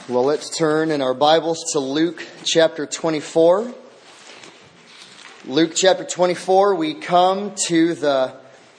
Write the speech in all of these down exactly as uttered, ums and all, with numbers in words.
Well, let's turn in our Bibles to Luke chapter twenty-four. Luke chapter twenty-four, we come to the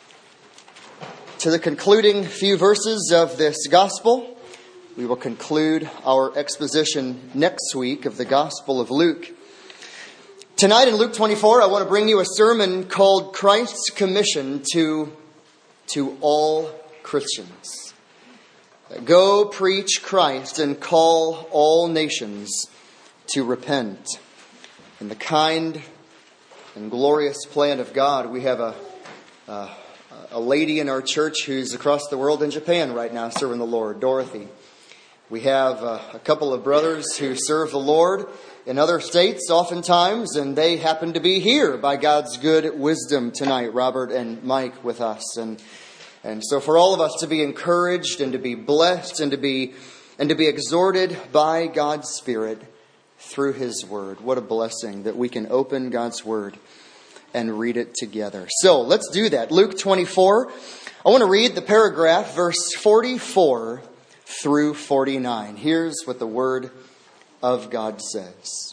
to the concluding few verses of this gospel. We will conclude our exposition next week of the Gospel of Luke. Tonight in Luke twenty-four, I want to bring you a sermon called Christ's Commission to, to all Christians. Go preach Christ and call all nations to repent. In the kind and glorious plan of God, we have a, a, a lady in our church who's across the world in Japan right now serving the Lord, Dorothy. We have a, a couple of brothers who serve the Lord in other states oftentimes, and they happen to be here by God's good wisdom tonight, Robert and Mike with us. And And so for all of us to be encouraged and to be blessed and to be and to be exhorted by God's Spirit through His Word. What a blessing that we can open God's Word and read it together. So let's do that. Luke twenty-four. I want to read the paragraph, verse forty-four through forty-nine. Here's what the Word of God says.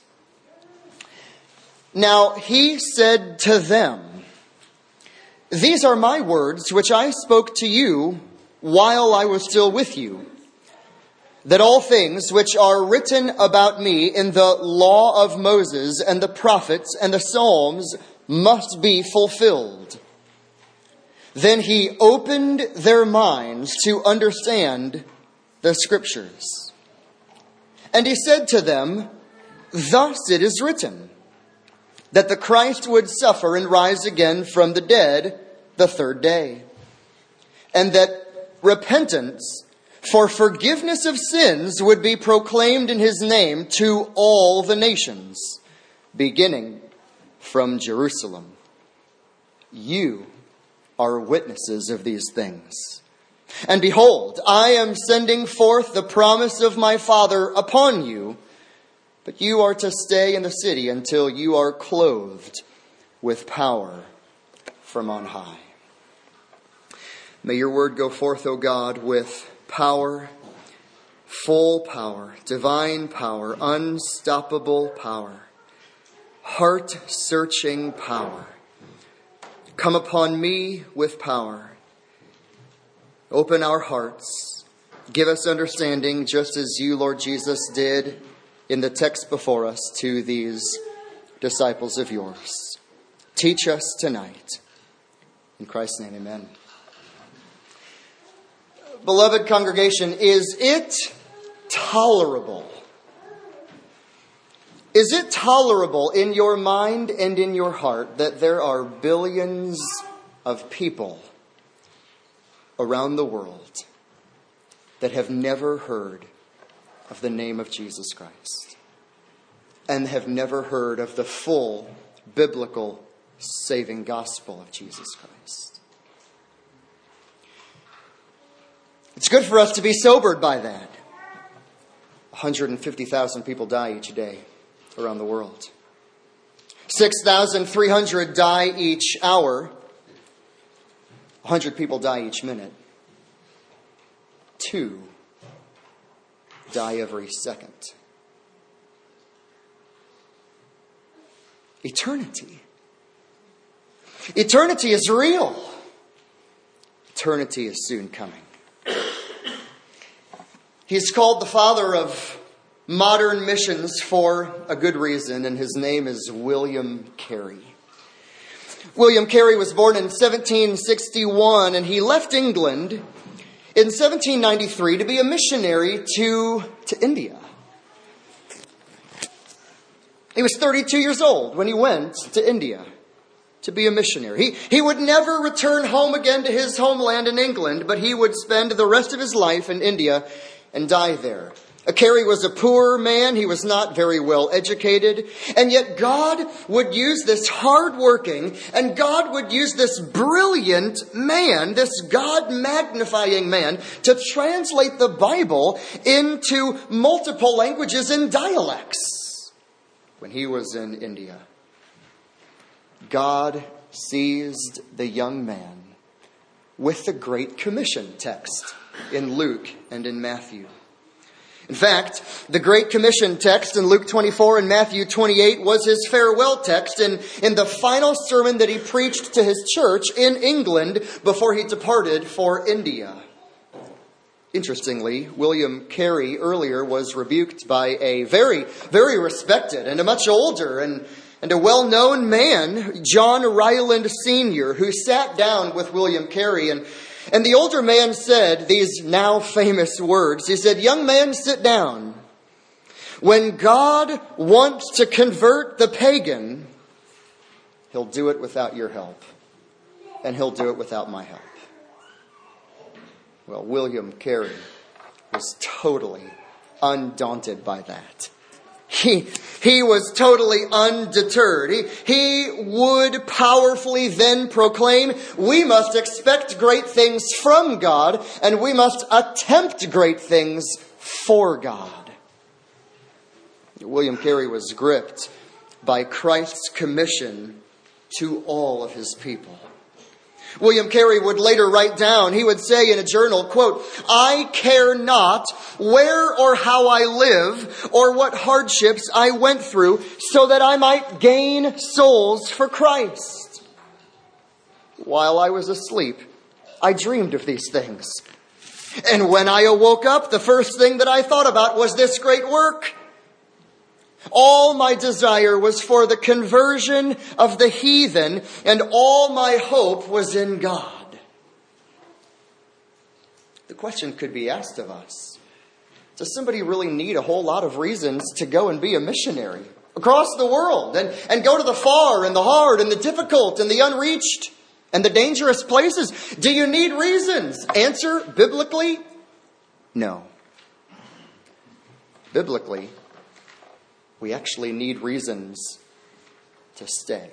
Now He said to them, "These are my words which I spoke to you while I was still with you, that all things which are written about me in the law of Moses and the prophets and the Psalms must be fulfilled." Then He opened their minds to understand the Scriptures. And He said to them, "Thus it is written, that the Christ would suffer and rise again from the dead the third day, and that repentance for forgiveness of sins would be proclaimed in His name to all the nations, beginning from Jerusalem. You are witnesses of these things. And behold, I am sending forth the promise of my Father upon you, but you are to stay in the city until you are clothed with power from on high." May your word go forth, O God, with power, full power, divine power, unstoppable power, heart-searching power. Come upon me with power. Open our hearts. Give us understanding, just as you, Lord Jesus, did in the text before us to these disciples of yours. Teach us tonight. In Christ's name, amen. Beloved congregation, is it tolerable? Is it tolerable in your mind and in your heart that there are billions of people around the world that have never heard of the name of Jesus Christ and have never heard of the full biblical saving gospel of Jesus Christ? It's good for us to be sobered by that. one hundred fifty thousand people die each day around the world. six thousand three hundred die each hour. one hundred people die each minute. Two die every second. Eternity. Eternity is real. Eternity is soon coming. He's called the father of modern missions for a good reason, and his name is William Carey. William Carey was born in seventeen sixty-one, and he left England in seventeen ninety-three to be a missionary to, to India. He was thirty-two years old when he went to India to be a missionary. He, he would never return home again to his homeland in England, but he would spend the rest of his life in India and die there. Carey was a poor man. He was not very well educated. And yet God would use this hardworking and God would use this brilliant man, this God-magnifying man, to translate the Bible into multiple languages and dialects when he was in India. God seized the young man with the Great Commission text in Luke and in Matthew. In fact, the Great Commission text in Luke twenty-four and Matthew twenty-eight was his farewell text in, in the final sermon that he preached to his church in England before he departed for India. Interestingly, William Carey earlier was rebuked by a very, very respected and a much older and, and a well-known man, John Ryland Senior, who sat down with William Carey and And the older man said these now famous words. He said, "Young man, sit down. When God wants to convert the pagan, he'll do it without your help. And he'll do it without my help." Well, William Carey was totally undaunted by that. He, he was totally undeterred. He, he would powerfully then proclaim, we must expect great things from God, and we must attempt great things for God. William Carey was gripped by Christ's commission to all of his people. William Carey would later write down, he would say in a journal, quote, "I care not where or how I live or what hardships I went through so that I might gain souls for Christ. While I was asleep, I dreamed of these things. And when I awoke up, the first thing that I thought about was this great work. All my desire was for the conversion of the heathen, and all my hope was in God." The question could be asked of us. Does somebody really need a whole lot of reasons to go and be a missionary across the world and, and go to the far and the hard and the difficult and the unreached and the dangerous places? Do you need reasons? Answer, biblically, no. Biblically, we actually need reasons to stay.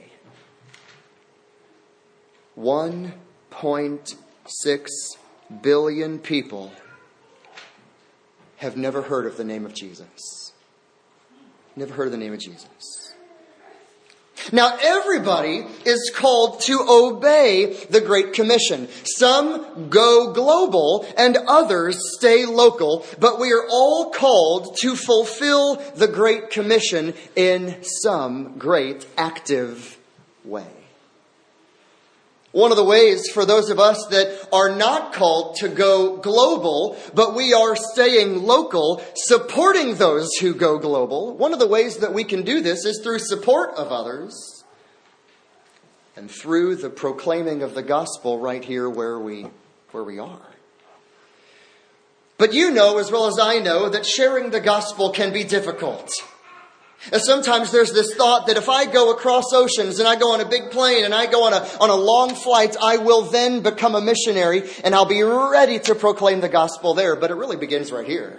one point six billion people have never heard of the name of Jesus. Never heard of the name of Jesus. Now, everybody is called to obey the Great Commission. Some go global and others stay local, but we are all called to fulfill the Great Commission in some great active way. One of the ways for those of us that are not called to go global, but we are staying local, supporting those who go global, one of the ways that we can do this is through support of others and through the proclaiming of the gospel right here where we, where we are. But you know as well as I know that sharing the gospel can be difficult. And sometimes there's this thought that if I go across oceans and I go on a big plane and I go on a, on a long flight, I will then become a missionary and I'll be ready to proclaim the gospel there. But it really begins right here.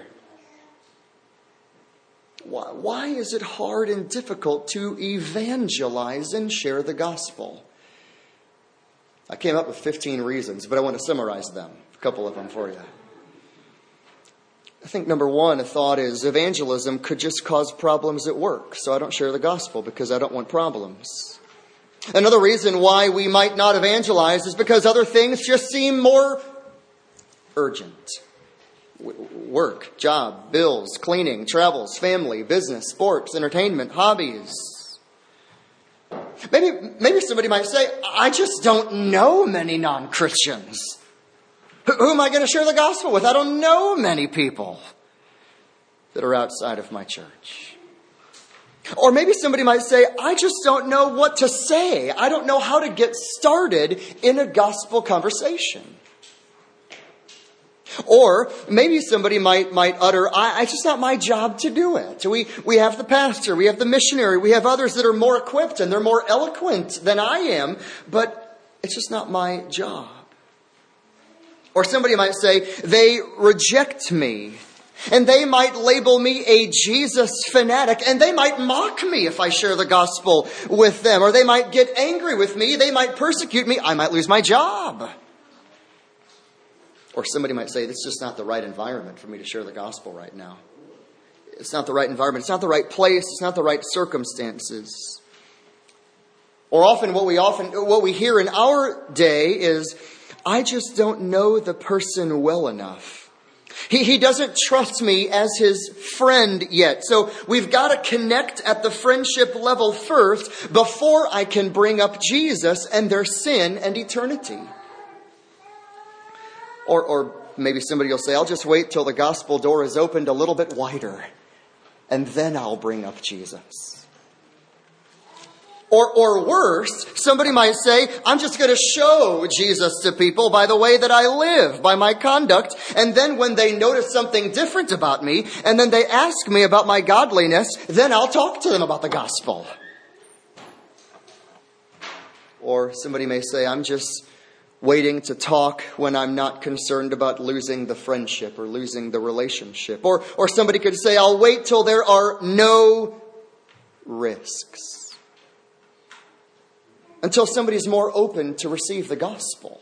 Why, why is it hard and difficult to evangelize and share the gospel? I came up with fifteen reasons, but I want to summarize them. A couple of them for you. I think number one, a thought is evangelism could just cause problems at work. So I don't share the gospel because I don't want problems. Another reason why we might not evangelize is because other things just seem more urgent. Work, job, bills, cleaning, travels, family, business, sports, entertainment, hobbies. Maybe, maybe somebody might say, I just don't know many non-Christians. Who am I going to share the gospel with? I don't know many people that are outside of my church. Or maybe somebody might say, I just don't know what to say. I don't know how to get started in a gospel conversation. Or maybe somebody might, might utter, I, it's just not my job to do it. We, we have the pastor, we have the missionary, we have others that are more equipped and they're more eloquent than I am, but it's just not my job. Or somebody might say, they reject me. And they might label me a Jesus fanatic. And they might mock me if I share the gospel with them. Or they might get angry with me. They might persecute me. I might lose my job. Or somebody might say, this is just not the right environment for me to share the gospel right now. It's not the right environment. It's not the right place. It's not the right circumstances. Or often what we often what we hear in our day is, I just don't know the person well enough. He, he doesn't trust me as his friend yet. So we've got to connect at the friendship level first before I can bring up Jesus and their sin and eternity. Or, or maybe somebody will say, I'll just wait till the gospel door is opened a little bit wider, and then I'll bring up Jesus. Or, or worse, somebody might say, I'm just going to show Jesus to people by the way that I live, by my conduct. And then when they notice something different about me, and then they ask me about my godliness, then I'll talk to them about the gospel. Or somebody may say, I'm just waiting to talk when I'm not concerned about losing the friendship or losing the relationship. Or, or somebody could say, I'll wait till there are no risks. Until somebody's more open to receive the gospel.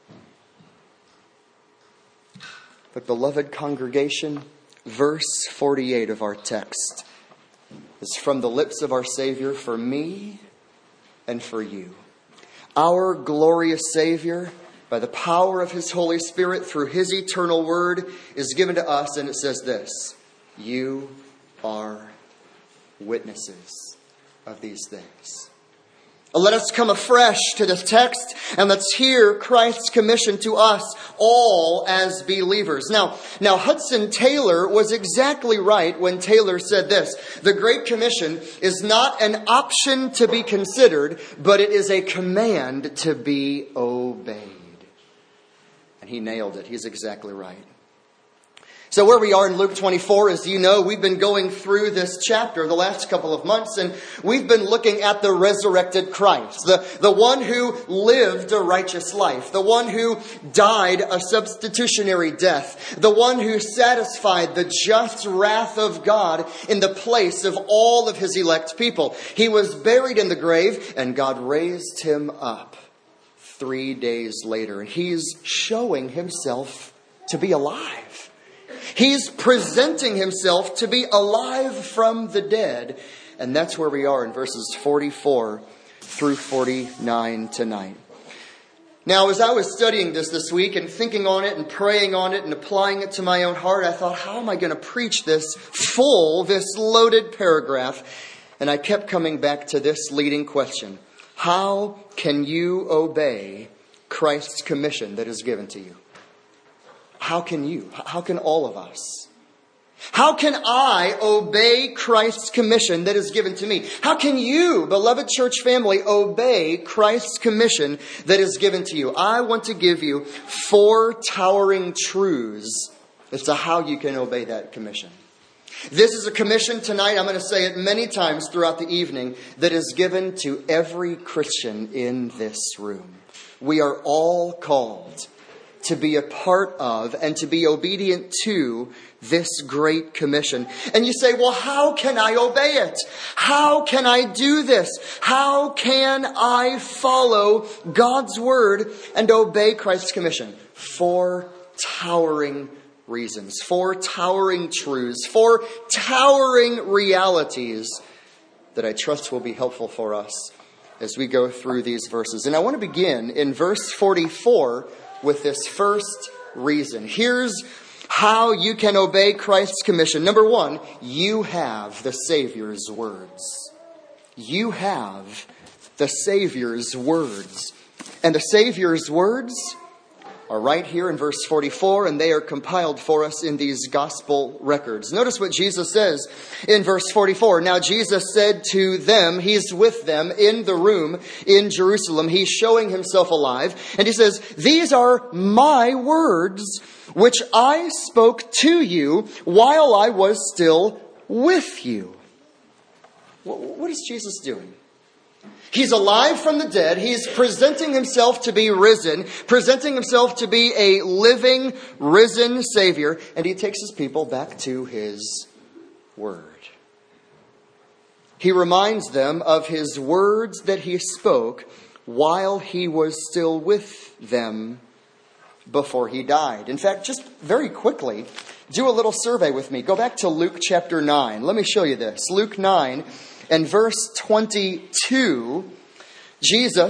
But beloved congregation, verse forty-eight of our text is from the lips of our Savior for me and for you. Our glorious Savior, by the power of His Holy Spirit through His eternal word, is given to us, and it says this: you are witnesses of these things. Let us come afresh to this text, and let's hear Christ's commission to us all as believers. Now, now Hudson Taylor was exactly right when Taylor said this: the Great Commission is not an option to be considered, but it is a command to be obeyed. And he nailed it. He's exactly right. So where we are in Luke twenty-four, as you know, we've been going through this chapter the last couple of months, and we've been looking at the resurrected Christ, the, the one who lived a righteous life, the one who died a substitutionary death, the one who satisfied the just wrath of God in the place of all of His elect people. He was buried in the grave, and God raised Him up three days later. He's showing Himself to be alive. He's presenting Himself to be alive from the dead. And that's where we are in verses forty-four through forty-nine tonight. Now, as I was studying this this week and thinking on it and praying on it and applying it to my own heart, I thought, how am I going to preach this full, this loaded paragraph? And I kept coming back to this leading question: how can you obey Christ's commission that is given to you? How can you? How can all of us? How can I obey Christ's commission that is given to me? How can you, beloved church family, obey Christ's commission that is given to you? I want to give you four towering truths as to how you can obey that commission. This is a commission tonight, I'm going to say it many times throughout the evening, that is given to every Christian in this room. We are all called to be a part of and to be obedient to this great commission. And you say, well, how can I obey it? How can I do this? How can I follow God's word and obey Christ's commission? Four towering reasons, four towering truths, four towering realities that I trust will be helpful for us as we go through these verses. And I want to begin in verse forty-four with this first reason. Here's how you can obey Christ's commission. Number one, you have the Savior's words. You have the Savior's words. And the Savior's words are right here in verse forty-four, and they are compiled for us in these gospel records. Notice what Jesus says in verse forty-four. Now Jesus said to them, He's with them in the room in Jerusalem. He's showing Himself alive. And He says, these are my words, which I spoke to you while I was still with you. What is Jesus doing? He's alive from the dead. He's presenting Himself to be risen, presenting Himself to be a living, risen Savior. And He takes His people back to His word. He reminds them of His words that He spoke while He was still with them before He died. In fact, just very quickly, do a little survey with me. Go back to Luke chapter nine. Let me show you this. Luke nine and verse twenty-two, Jesus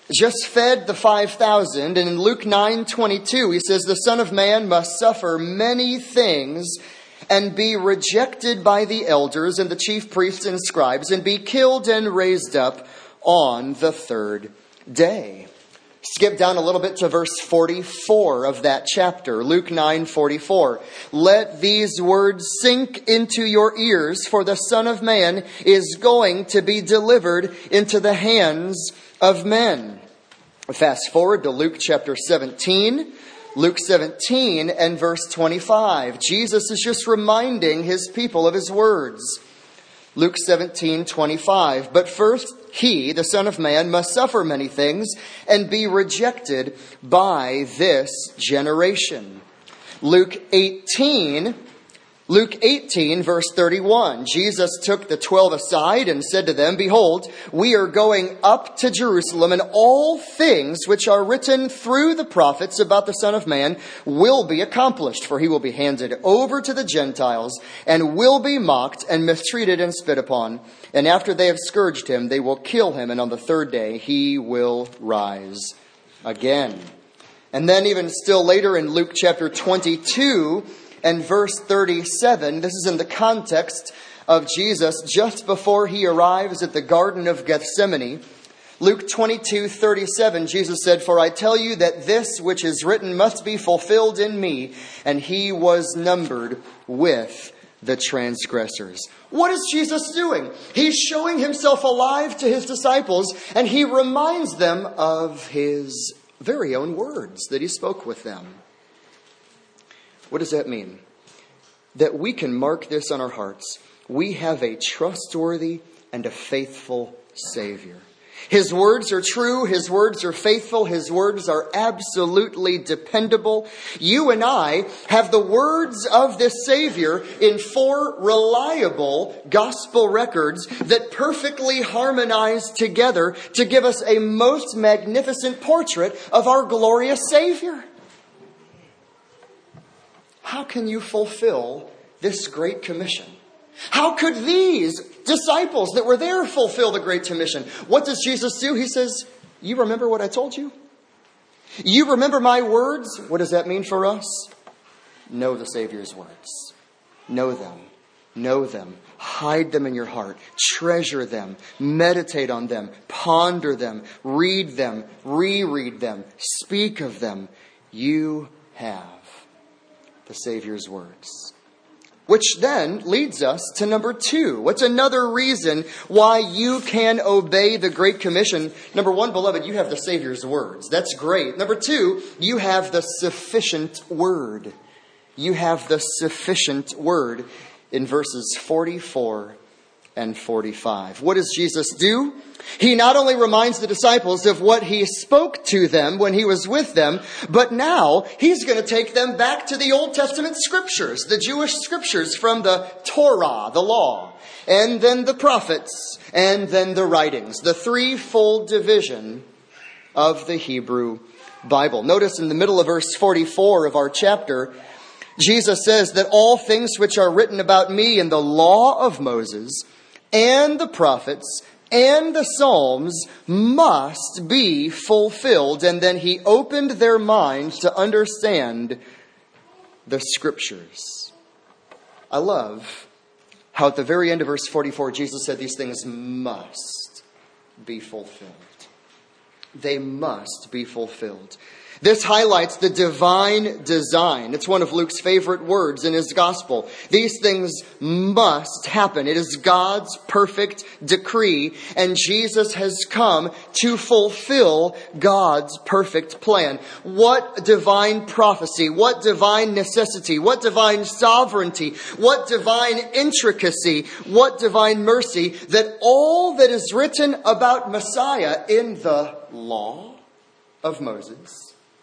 just fed the five thousand. And in Luke nine twenty-two, he says, the Son of Man must suffer many things and be rejected by the elders and the chief priests and scribes and be killed and raised up on the third day. Skip down a little bit to verse forty-four of that chapter, Luke nine forty-four. Let these words sink into your ears, for the Son of Man is going to be delivered into the hands of men. Fast forward to Luke chapter seventeen. Luke seventeen and verse twenty-five. Jesus is just reminding his people of his words. Luke seventeen twenty-five. But first he, the Son of Man, must suffer many things and be rejected by this generation. Luke eighteen. Luke eighteen, verse thirty-one, Jesus took the twelve aside and said to them, behold, we are going up to Jerusalem, and all things which are written through the prophets about the Son of Man will be accomplished, for he will be handed over to the Gentiles and will be mocked and mistreated and spit upon. And after they have scourged him, they will kill him, and on the third day he will rise again. And then even still later in Luke chapter twenty-two, and verse thirty-seven, this is in the context of Jesus just before he arrives at the Garden of Gethsemane. Luke twenty-two thirty-seven, Jesus said, for I tell you that this which is written must be fulfilled in me. And he was numbered with the transgressors. What is Jesus doing? He's showing himself alive to his disciples, and he reminds them of his very own words that he spoke with them. What does that mean? That we can mark this on our hearts. We have a trustworthy and a faithful Savior. His words are true. His words are faithful. His words are absolutely dependable. You and I have the words of this Savior in four reliable gospel records that perfectly harmonize together to give us a most magnificent portrait of our glorious Savior. How can you fulfill this great commission? How could these disciples that were there fulfill the great commission? What does Jesus do? He says, you remember what I told you? You remember my words? What does that mean for us? Know the Savior's words. Know them. Know them. Hide them in your heart. Treasure them. Meditate on them. Ponder them. Read them. Reread them. Speak of them. You have the Savior's words. Which then leads us to number two. What's another reason why you can obey the Great Commission? Number one, beloved, you have the Savior's words. That's great. Number two, you have the sufficient word. You have the sufficient word in verses forty-four and forty-five. What does Jesus do? He not only reminds the disciples of what he spoke to them when he was with them, but now he's going to take them back to the Old Testament scriptures, the Jewish scriptures from the Torah, the law, and then the prophets, and then the writings, the threefold division of the Hebrew Bible. Notice in the middle of verse forty-four of our chapter, Jesus says that all things which are written about me in the law of Moses and the prophets and the Psalms must be fulfilled. And then he opened their minds to understand the scriptures. I love how at the very end of verse forty-four, Jesus said these things must be fulfilled. They must be fulfilled. This highlights the divine design. It's one of Luke's favorite words in his gospel. These things must happen. It is God's perfect decree, and Jesus has come to fulfill God's perfect plan. What divine prophecy, what divine necessity, what divine sovereignty, what divine intricacy, what divine mercy that all that is written about Messiah in the law of Moses,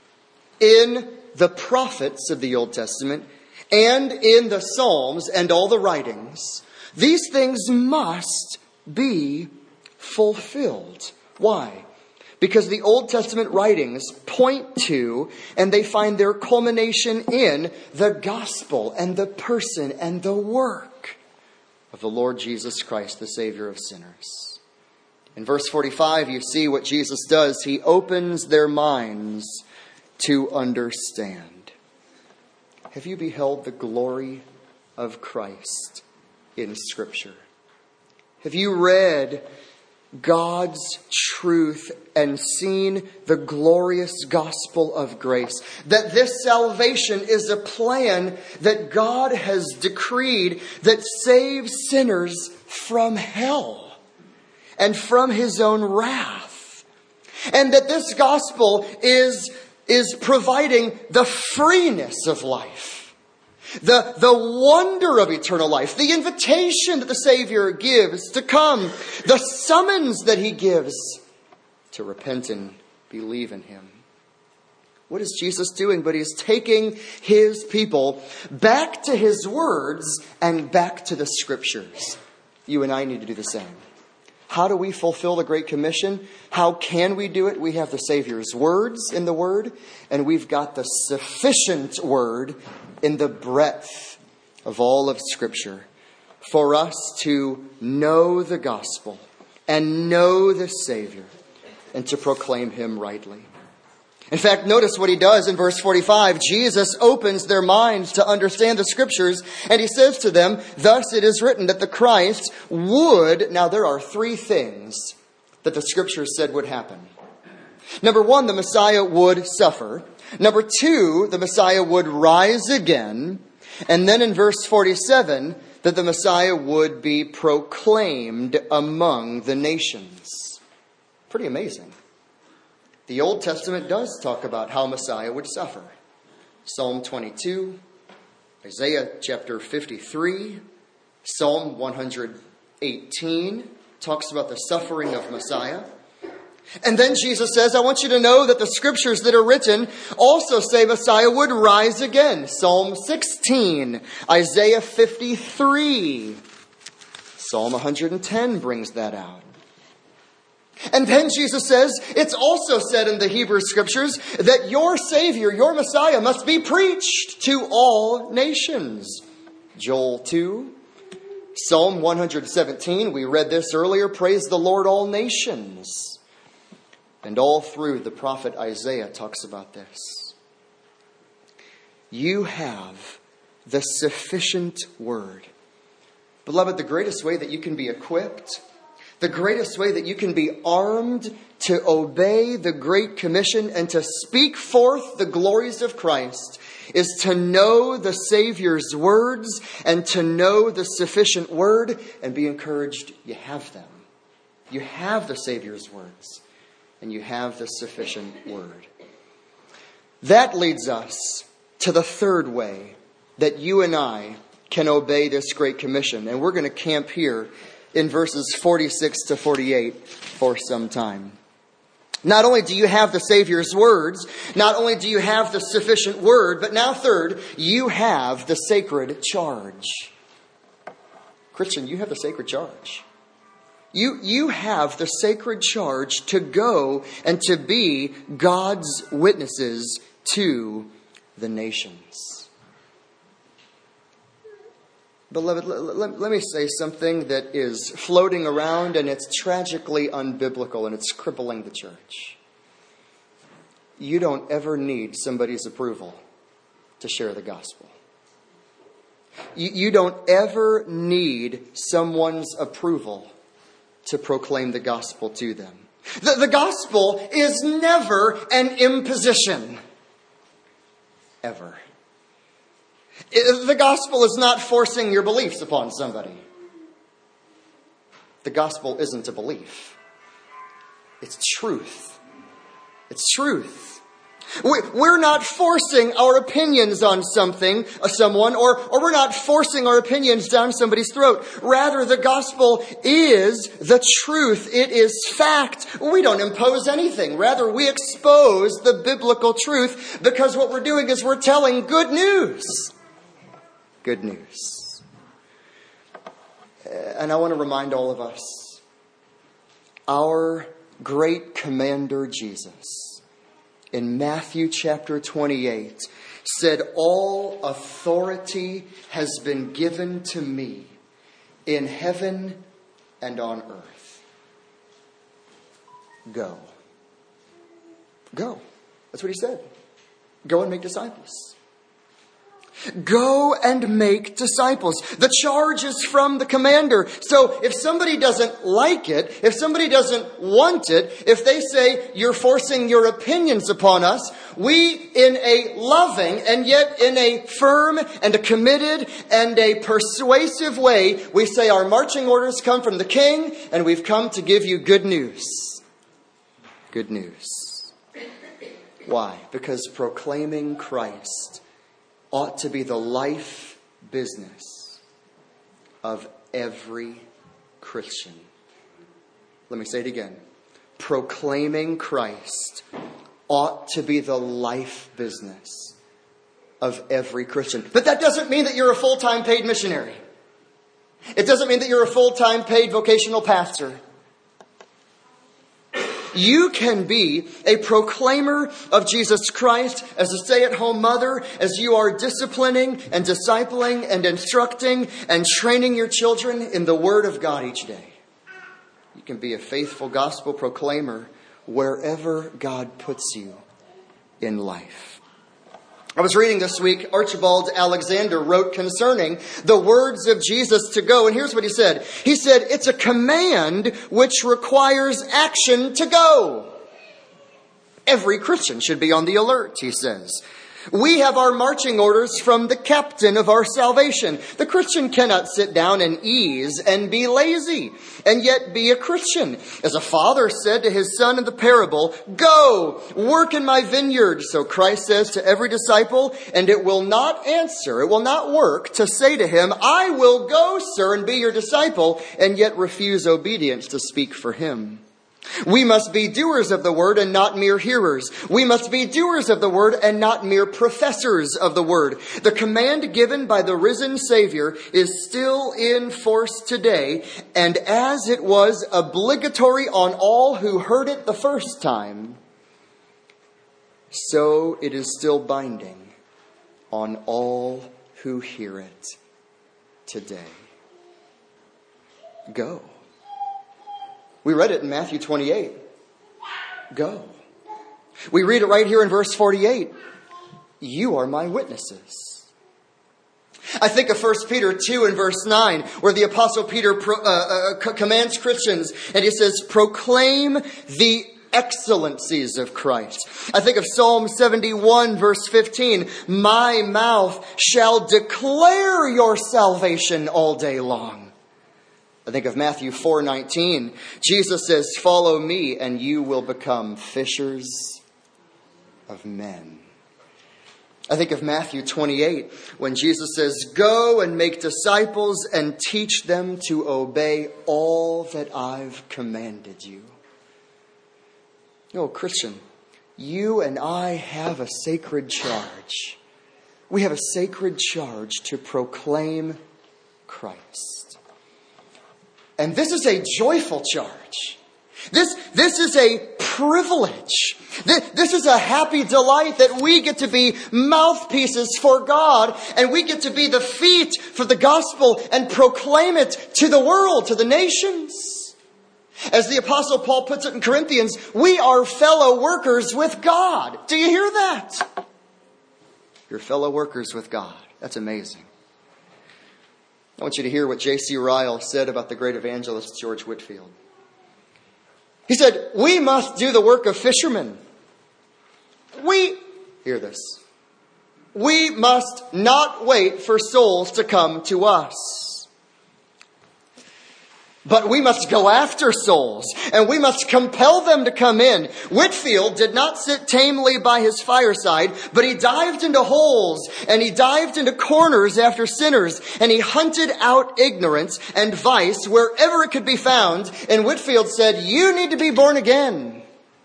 in the prophets of the Old Testament, and in the Psalms and all the writings, these things must be fulfilled. Why? Because the Old Testament writings point to, and they find their culmination in, the gospel and the person and the work of the Lord Jesus Christ, the Savior of sinners. In verse forty-five, you see what Jesus does. He opens their minds to understand. Have you beheld the glory of Christ in Scripture? Have you read God's truth and seen the glorious gospel of grace? That this salvation is a plan that God has decreed that saves sinners from hell and from His own wrath. And that this gospel is, is providing the freeness of life. The, the wonder of eternal life, the invitation that the Savior gives to come, the summons that He gives to repent and believe in Him. What is Jesus doing? But He's taking His people back to His words and back to the Scriptures. You and I need to do the same. How do we fulfill the Great Commission? How can we do it? We have the Savior's words in the Word, and we've got the sufficient Word in the breadth of all of Scripture for us to know the gospel and know the Savior and to proclaim Him rightly. In fact, notice what He does in verse forty-five. Jesus opens their minds to understand the Scriptures, and He says to them, "Thus it is written that the Christ would..." Now there are three things that the Scriptures said would happen. Number one, the Messiah would suffer. Number two, the Messiah would rise again. And then in verse forty-seven, that the Messiah would be proclaimed among the nations. Pretty amazing. The Old Testament does talk about how Messiah would suffer. Psalm twenty-two, Isaiah chapter fifty-three, Psalm one hundred eighteen talks about the suffering of Messiah. And then Jesus says, I want you to know that the Scriptures that are written also say Messiah would rise again. Psalm sixteen, Isaiah fifty-three, Psalm one hundred ten brings that out. And then Jesus says, it's also said in the Hebrew Scriptures that your Savior, your Messiah, must be preached to all nations. Joel two, Psalm one hundred seventeen, we read this earlier, praise the Lord, all nations. And all through the prophet Isaiah talks about this. You have the sufficient word. Beloved, the greatest way that you can be equipped, the greatest way that you can be armed to obey the Great Commission and to speak forth the glories of Christ is to know the Savior's words and to know the sufficient word and be encouraged. You have them. You have the Savior's words. And you have the sufficient word. That leads us to the third way that you and I can obey this Great Commission. And we're going to camp here in verses forty-six to forty-eight for some time. Not only do you have the Savior's words, not only do you have the sufficient word, but now third, you have the sacred charge. Christian, you have the sacred charge. You, you have the sacred charge to go and to be God's witnesses to the nations. Beloved, let, let, let me say something that is floating around and it's tragically unbiblical and it's crippling the church. You don't ever need somebody's approval to share the gospel. You, you don't ever need someone's approval to proclaim the gospel to them. The, the gospel is never an imposition. Ever. It, the gospel is not forcing your beliefs upon somebody. The gospel isn't a belief. It's truth. It's truth. We're not forcing our opinions on something, someone, or, or we're not forcing our opinions down somebody's throat. Rather, the gospel is the truth. It is fact. We don't impose anything. Rather, we expose the biblical truth because what we're doing is we're telling good news. Good news. And I want to remind all of us, our great commander Jesus, in Matthew chapter twenty-eight, said, all authority has been given to me in heaven and on earth. Go. Go. That's what he said. Go and make disciples. Go and make disciples. The charge is from the commander. So if somebody doesn't like it, if somebody doesn't want it, if they say you're forcing your opinions upon us, we in a loving and yet in a firm and a committed and a persuasive way, we say our marching orders come from the king and we've come to give you good news. Good news. Why? Because proclaiming Christ ought to be the life business of every Christian. Let me say it again. Proclaiming Christ ought to be the life business of every Christian. But that doesn't mean that you're a full-time paid missionary. It doesn't mean that you're a full-time paid vocational pastor. You can be a proclaimer of Jesus Christ as a stay-at-home mother, as you are disciplining and discipling and instructing and training your children in the Word of God each day. You can be a faithful gospel proclaimer wherever God puts you in life. I was reading this week, Archibald Alexander wrote concerning the words of Jesus to go. And here's what he said. He said, it's a command which requires action to go. Every Christian should be on the alert, he says. We have our marching orders from the captain of our salvation. The Christian cannot sit down and ease and be lazy and yet be a Christian. As a father said to his son in the parable, go, work in my vineyard. So Christ says to every disciple, and it will not answer, it will not work to say to him, I will go, sir, and be your disciple, and yet refuse obedience to speak for him. We must be doers of the word and not mere hearers. We must be doers of the word and not mere professors of the word. The command given by the risen Savior is still in force today, and as it was obligatory on all who heard it the first time, so it is still binding on all who hear it today. Go. We read it in Matthew twenty-eight. Go. We read it right here in verse forty-eight. You are my witnesses. I think of First Peter two and verse nine, where the Apostle Peter pro, uh, uh, commands Christians, and he says, proclaim the excellencies of Christ. I think of Psalm seventy-one verse fifteen, my mouth shall declare your salvation all day long. I think of Matthew four nineteen. Jesus says, follow me and you will become fishers of men. I think of Matthew twenty-eight when Jesus says, go and make disciples and teach them to obey all that I've commanded you. No, Christian, you and I have a sacred charge. We have a sacred charge to proclaim Christ. And this is a joyful charge. This, this is a privilege. This, this is a happy delight that we get to be mouthpieces for God, and we get to be the feet for the gospel and proclaim it to the world, to the nations. As the Apostle Paul puts it in Corinthians, we are fellow workers with God. Do you hear that? You're fellow workers with God. That's amazing. I want you to hear what J C Ryle said about the great evangelist George Whitefield. He said, we must do the work of fishermen. We, hear this, we must not wait for souls to come to us. But we must go after souls, and we must compel them to come in. Whitefield did not sit tamely by his fireside, but he dived into holes, and he dived into corners after sinners, and he hunted out ignorance and vice wherever it could be found. And Whitefield said, you need to be born again.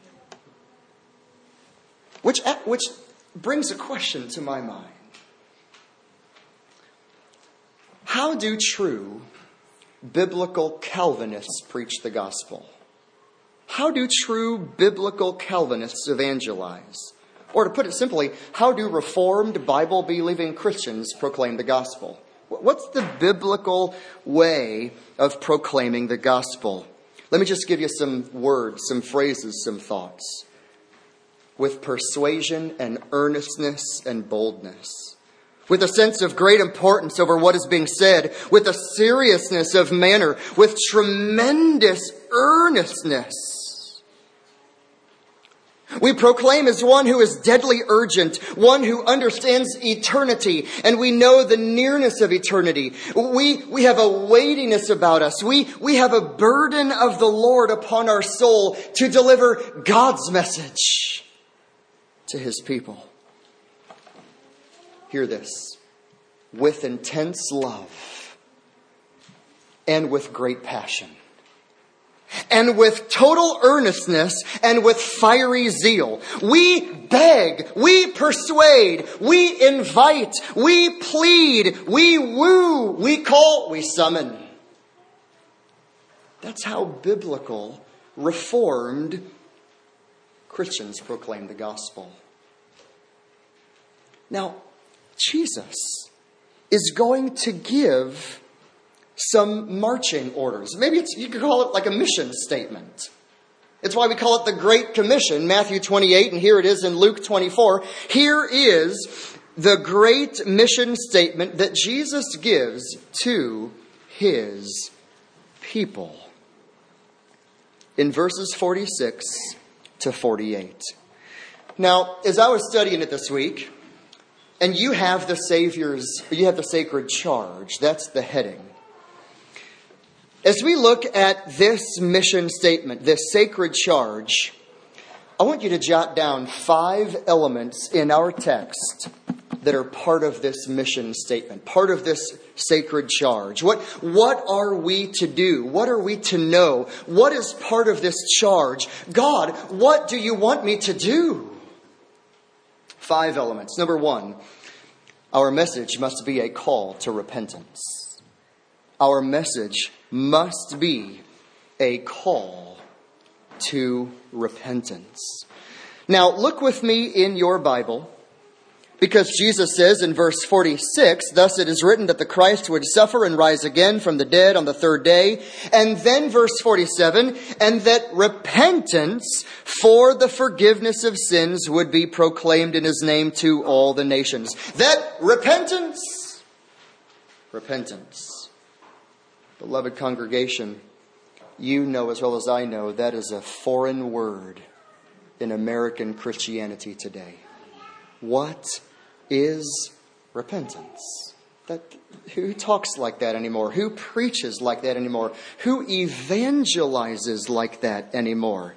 Which, which brings a question to my mind. How do true biblical Calvinists preach the gospel? How do true biblical Calvinists evangelize? Or to put it simply, how do Reformed Bible-believing Christians proclaim the gospel? What's the biblical way of proclaiming the gospel? Let me just give you some words, some phrases, some thoughts. With persuasion and earnestness and boldness. With a sense of great importance over what is being said. With a seriousness of manner. With tremendous earnestness. We proclaim as one who is deadly urgent, one who understands eternity, and we know the nearness of eternity. We, we have a weightiness about us. We, we have a burden of the Lord upon our soul to deliver God's message to His people. Hear this. With intense love and with great passion. And with total earnestness and with fiery zeal. We beg, we persuade, we invite, we plead, we woo, we call, we summon. That's how biblical, Reformed Christians proclaim the gospel. Now, Jesus is going to give some marching orders. Maybe it's, you could call it like a mission statement. It's why we call it the Great Commission, Matthew twenty-eight, and here it is in Luke twenty-four. Here is the great mission statement that Jesus gives to His people. In verses forty-six to forty-eight. Now, as I was studying it this week, and you have the Savior's, you have the sacred charge, that's the heading. As we look at this mission statement, this sacred charge, I want you to jot down five elements in our text that are part of this mission statement, part of this sacred charge. What, what are we to do? What are we to know? What is part of this charge? God, what do you want me to do? Five elements. Number one, our message must be a call to repentance. Our message must be a call to repentance. Now, look with me in your Bible, because Jesus says in verse forty-six, thus it is written that the Christ would suffer and rise again from the dead on the third day. And then verse forty-seven, and that repentance for the forgiveness of sins would be proclaimed in His name to all the nations. That repentance, repentance. Beloved congregation, you know as well as I know that is a foreign word in American Christianity today. What is repentance? That, who talks like that anymore? Who preaches like that anymore? Who evangelizes like that anymore?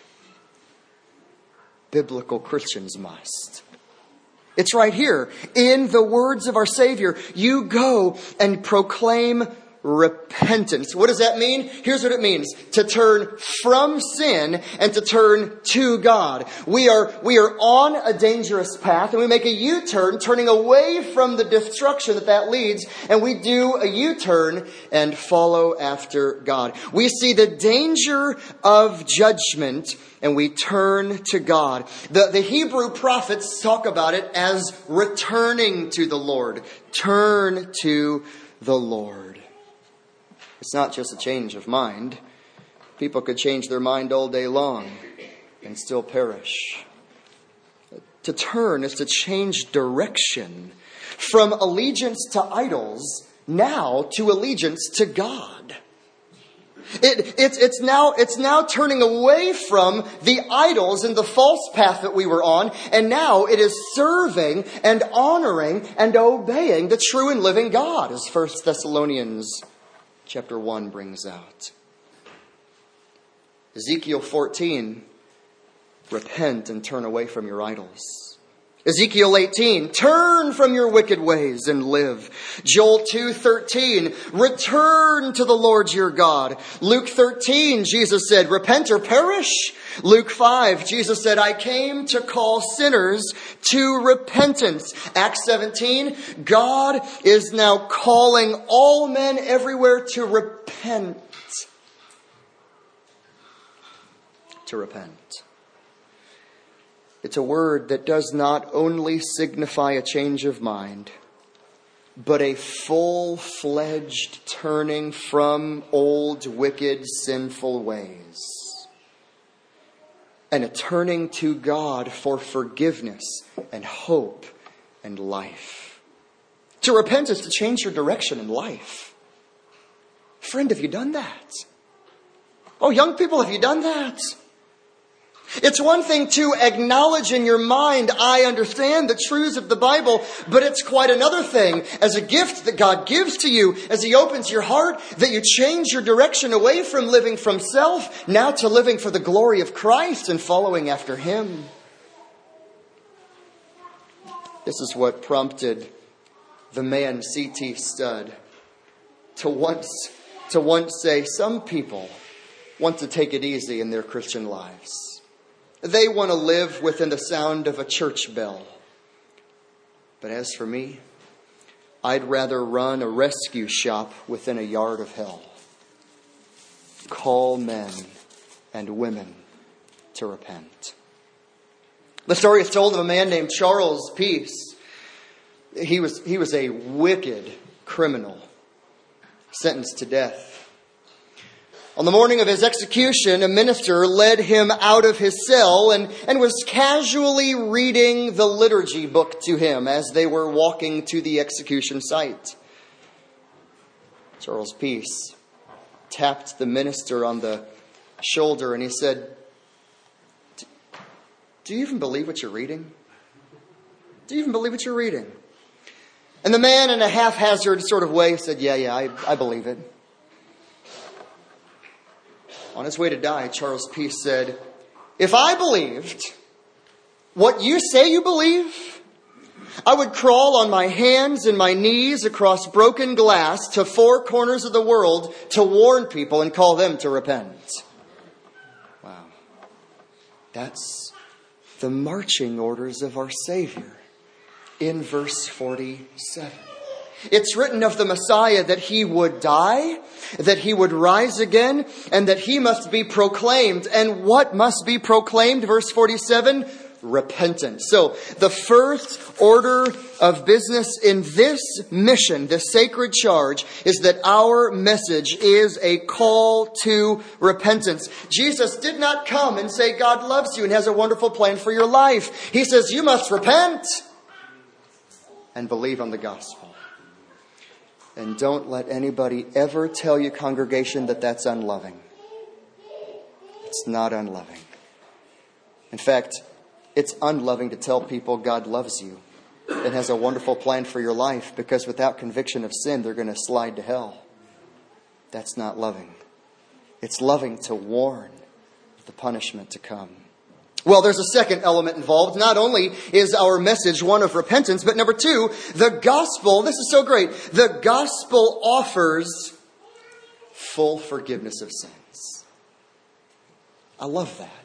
Biblical Christians must. It's right here in the words of our Savior. You go and proclaim repentance. What does that mean? Here's what it means. To turn from sin and to turn to God. We are, we are on a dangerous path and we make a U-turn, turning away from the destruction that that leads, and we do a U-turn and follow after God. We see the danger of judgment and we turn to God. The, the Hebrew prophets talk about it as returning to the Lord. Turn to the Lord. It's not just a change of mind. People could change their mind all day long and still perish. To turn is to change direction from allegiance to idols now to allegiance to God. It, it's, it's, now, it's now turning away from the idols and the false path that we were on, and now it is serving and honoring and obeying the true and living God, as First Thessalonians chapter one brings out. Ezekiel fourteen, repent and turn away from your idols. Ezekiel eighteen, turn from your wicked ways and live. Joel two thirteen, return to the Lord your God. Luke thirteen, Jesus said, repent or perish. Luke five, Jesus said, I came to call sinners to repentance. Acts seventeen, God is now calling all men everywhere to repent. To repent. It's a word that does not only signify a change of mind, but a full-fledged turning from old, wicked, sinful ways. And a turning to God for forgiveness and hope and life. To repent is to change your direction in life. Friend, have you done that? Oh, young people, have you done that? It's one thing to acknowledge in your mind, I understand the truths of the Bible, but it's quite another thing as a gift that God gives to you, as He opens your heart, that you change your direction away from living from self, now to living for the glory of Christ and following after Him. This is what prompted the man C T Studd to once, to once say, some people want to take it easy in their Christian lives. They want to live within the sound of a church bell. But as for me, I'd rather run a rescue shop within a yard of hell. Call men and women to repent. The story is told of a man named Charles Peace. He was, he was a wicked criminal, sentenced to death. On the morning of his execution, a minister led him out of his cell and, and was casually reading the liturgy book to him as they were walking to the execution site. Charles Peace tapped the minister on the shoulder and he said, "Do you even believe what you're reading? Do you even believe what you're reading?" And the man, in a haphazard sort of way, said, yeah, yeah, I, I believe it. On his way to die, Charles Peace said, "If I believed what you say you believe, I would crawl on my hands and my knees across broken glass to four corners of the world to warn people and call them to repent." Wow. That's the marching orders of our Savior in verse forty-seven. It's written of the Messiah that He would die, that He would rise again, and that He must be proclaimed. And what must be proclaimed? Verse forty-seven, repentance. So the first order of business in this mission, this sacred charge, is that our message is a call to repentance. Jesus did not come and say God loves you and has a wonderful plan for your life. He says you must repent and believe on the gospel. And don't let anybody ever tell you, congregation, that that's unloving. It's not unloving. In fact, it's unloving to tell people God loves you and has a wonderful plan for your life, because without conviction of sin, they're going to slide to hell. That's not loving. It's loving to warn of the punishment to come. Well, there's a second element involved. Not only is our message one of repentance, but number two, the gospel, this is so great, the gospel offers full forgiveness of sins. I love that.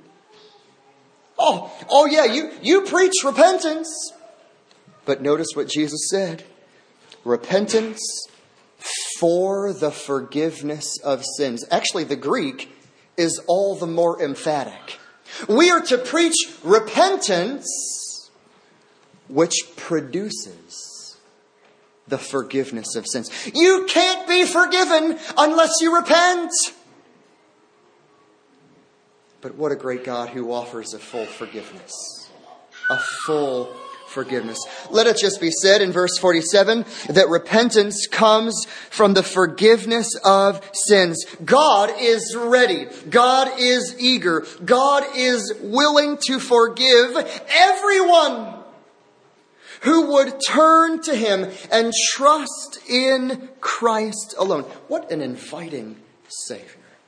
Oh, oh yeah, you, you preach repentance. But notice what Jesus said. Repentance for the forgiveness of sins. Actually, the Greek is all the more emphatic. We are to preach repentance, which produces the forgiveness of sins. You can't be forgiven unless you repent. But what a great God who offers a full forgiveness. A full forgiveness. Let it just be said in verse forty-seven that repentance comes from the forgiveness of sins. God is ready. God is eager. God is willing to forgive everyone who would turn to Him and trust in Christ alone. What an inviting Savior.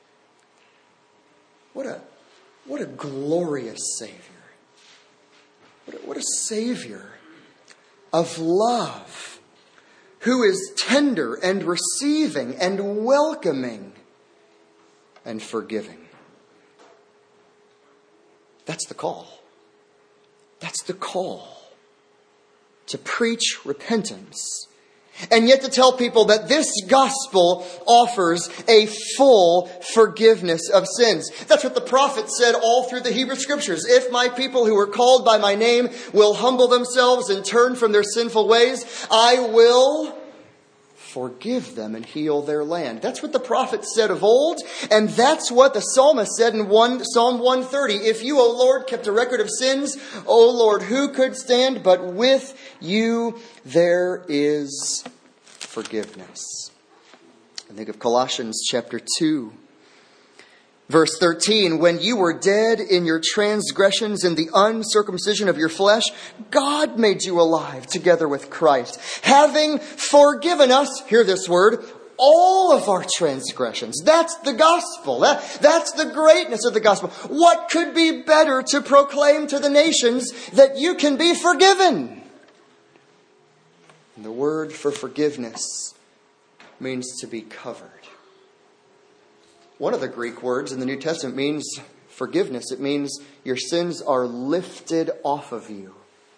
What a, what a glorious Savior. What a, what a Savior of love, who is tender and receiving and welcoming and forgiving. That's the call. That's the call. To preach repentance And yet to tell people that this gospel offers a full forgiveness of sins. That's what the prophet said all through the Hebrew Scriptures. If my people who are called by my name will humble themselves and turn from their sinful ways, I will forgive them and heal their land. That's what the prophet said of old. And that's what the psalmist said in one, Psalm one thirty. If you, O Lord, kept a record of sins, O Lord, who could stand? But with you there is forgiveness. I think of Colossians chapter two. Verse thirteen, when you were dead in your transgressions and the uncircumcision of your flesh, God made you alive together with Christ, having forgiven us, hear this word, all of our transgressions. That's the gospel. That, that's the greatness of the gospel. What could be better to proclaim to the nations that you can be forgiven? And the word for forgiveness means to be covered. One of the Greek words in the New Testament means forgiveness. It means your sins are lifted off of you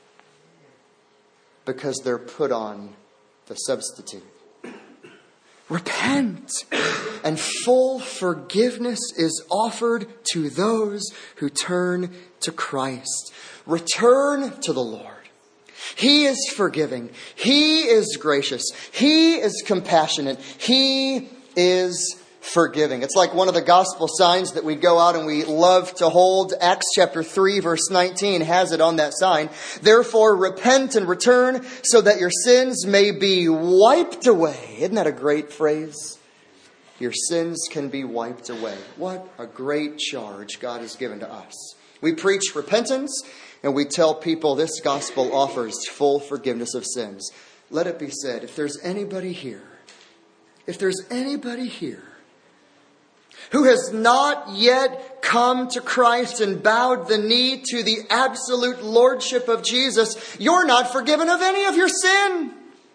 because they're put on the substitute. Repent, and full forgiveness is offered to those who turn to Christ. Return to the Lord. He is forgiving. He is gracious. He is compassionate. He is forgiving. It's like one of the gospel signs that we go out and we love to hold. Acts chapter three verse nineteen has it on that sign. Therefore repent and return so that your sins may be wiped away. Isn't that a great phrase? Your sins can be wiped away. What a great charge God has given to us. We preach repentance and we tell people this gospel offers full forgiveness of sins. Let it be said, if there's anybody here, if there's anybody here who has not yet come to Christ and bowed the knee to the absolute lordship of Jesus, you're not forgiven of any of your sin.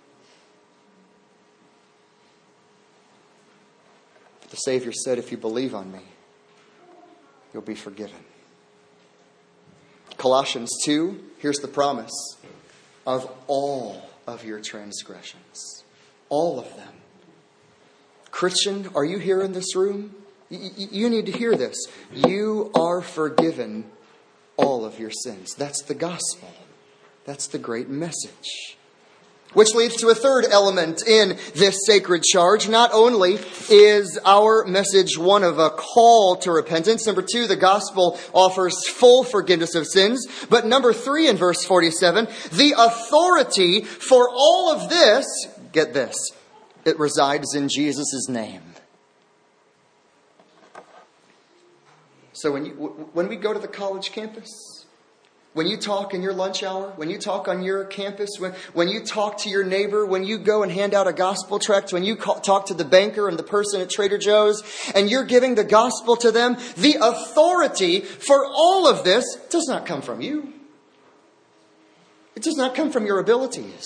The Savior said, if you believe on me, you'll be forgiven. Colossians two, here's the promise of all of your transgressions. All of them. Christian, are you here in this room? You need to hear this. You are forgiven all of your sins. That's the gospel. That's the great message. Which leads to a third element in this sacred charge. Not only is our message one of a call to repentance. Number two, the gospel offers full forgiveness of sins. But number three in verse forty-seven, the authority for all of this, get this, it resides in Jesus' name. So when you, when we go to the college campus, when you talk in your lunch hour, when you talk on your campus, when, when you talk to your neighbor, when you go and hand out a gospel tract, when you call, talk to the banker and the person at Trader Joe's, and you're giving the gospel to them, the authority for all of this does not come from you. It does not come from your abilities.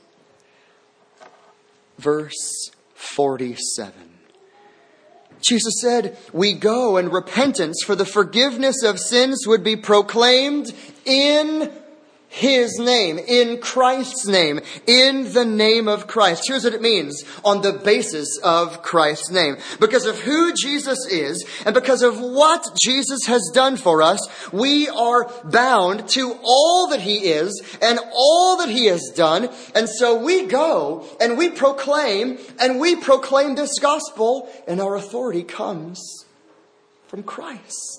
Verse forty-seven. Jesus said, we go and repentance for the forgiveness of sins would be proclaimed in His name, in Christ's name, in the name of Christ. Here's what it means on the basis of Christ's name. Because of who Jesus is and because of what Jesus has done for us, we are bound to all that He is and all that He has done. And so we go and we proclaim and we proclaim this gospel, and our authority comes from Christ.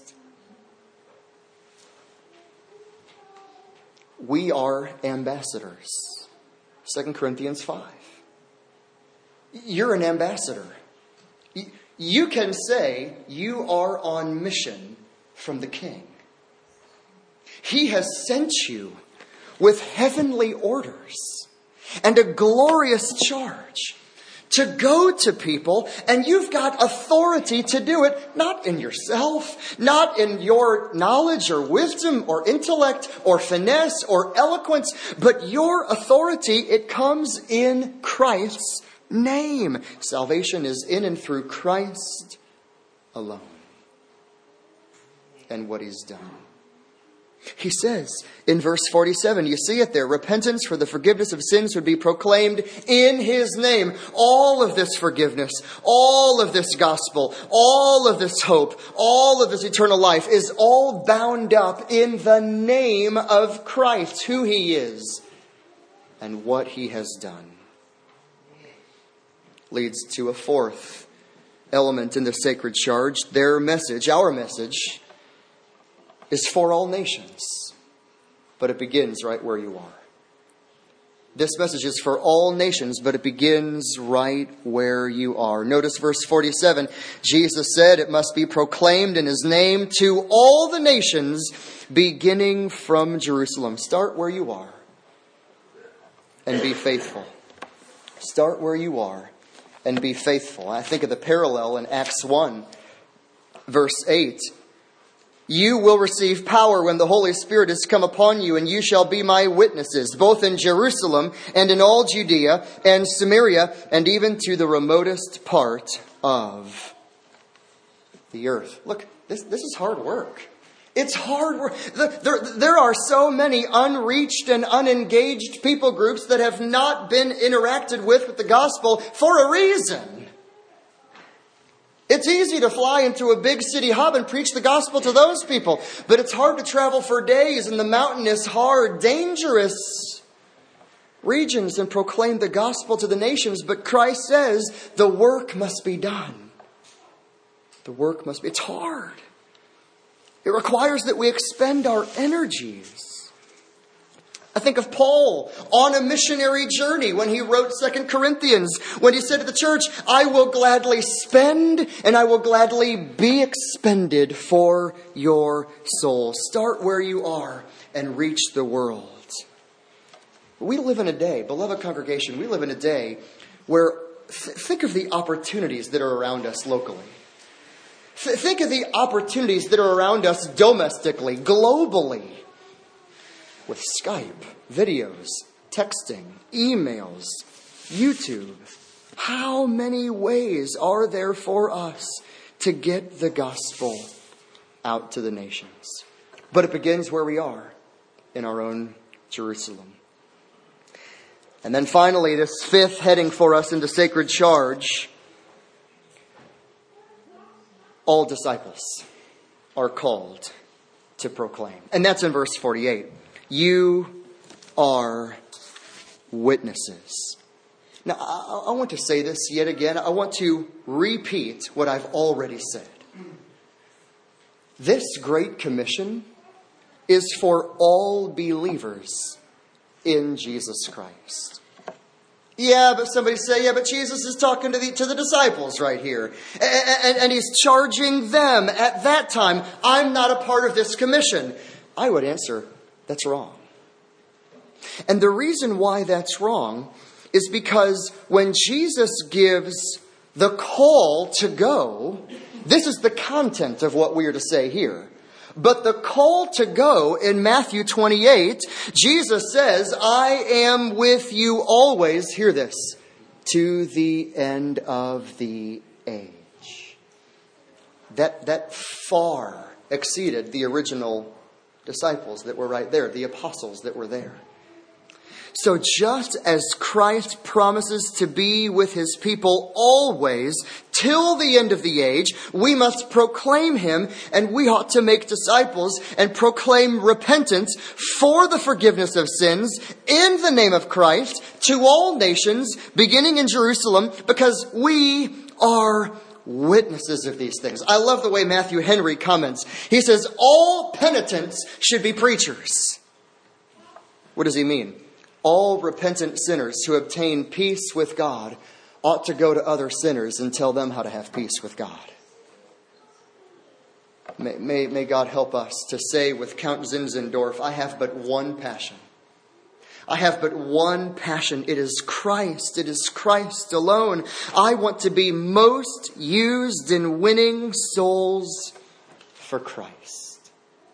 We are ambassadors. Second Corinthians five. You're an ambassador. You can say you are on mission from the King. He has sent you with heavenly orders and a glorious charge to go to people, and you've got authority to do it, not in yourself, not in your knowledge or wisdom or intellect or finesse or eloquence, but your authority, it comes in Christ's name. Salvation is in and through Christ alone and what He's done. He says in verse forty-seven, you see it there, repentance for the forgiveness of sins would be proclaimed in his name. All of this forgiveness, all of this gospel, all of this hope, all of this eternal life is all bound up in the name of Christ, who he is and what he has done. Leads to a fourth element in the sacred charge. Their message, our message, is for all nations, but it begins right where you are. This message is for all nations, but it begins right where you are. Notice verse forty-seven. Jesus said it must be proclaimed in his name to all the nations, beginning from Jerusalem. Start where you are and be faithful. Start where you are and be faithful. I think of the parallel in Acts one, verse eight. You will receive power when the Holy Spirit has come upon you, and you shall be my witnesses, both in Jerusalem and in all Judea and Samaria, and even to the remotest part of the earth. Look, this, this is hard work. It's hard work. There, there are so many unreached and unengaged people groups that have not been interacted with with the gospel for a reason. It's easy to fly into a big city hub and preach the gospel to those people. But it's hard to travel for days in the mountainous, hard, dangerous regions and proclaim the gospel to the nations. But Christ says the work must be done. The work must be. It's hard. It requires that we expend our energies. I think of Paul on a missionary journey when he wrote Second Corinthians, when he said to the church, I will gladly spend and I will gladly be expended for your soul. Start where you are and reach the world. We live in a day, beloved congregation, we live in a day where, th- think of the opportunities that are around us locally. Th- think of the opportunities that are around us domestically, globally. With Skype, videos, texting, emails, YouTube. How many ways are there for us to get the gospel out to the nations? But it begins where we are, in our own Jerusalem. And then finally, this fifth heading for us into sacred charge. All disciples are called to proclaim. And that's in verse forty-eight. You are witnesses. Now, I, I want to say this yet again. I want to repeat what I've already said. This Great Commission is for all believers in Jesus Christ. Yeah, but somebody say, yeah, but Jesus is talking to the, to the disciples right here. And, and, and he's charging them at that time. I'm not a part of this commission. I would answer, that's wrong. And the reason why that's wrong is because when Jesus gives the call to go, this is the content of what we are to say here. But the call to go in Matthew twenty-eight, Jesus says, I am with you always, hear this, to the end of the age. That, that far exceeded the original disciples that were right there, the apostles that were there. So just as Christ promises to be with his people always, till the end of the age, we must proclaim him, and we ought to make disciples and proclaim repentance for the forgiveness of sins in the name of Christ to all nations, beginning in Jerusalem, because we are witnesses of these things. I love the way Matthew Henry comments. He says, all penitents should be preachers. What does he mean? All repentant sinners who obtain peace with God ought to go to other sinners and tell them how to have peace with God. May, may, may God help us to say with Count Zinzendorf, I have but one passion. I have but one passion. It is Christ. It is Christ alone. I want to be most used in winning souls for Christ.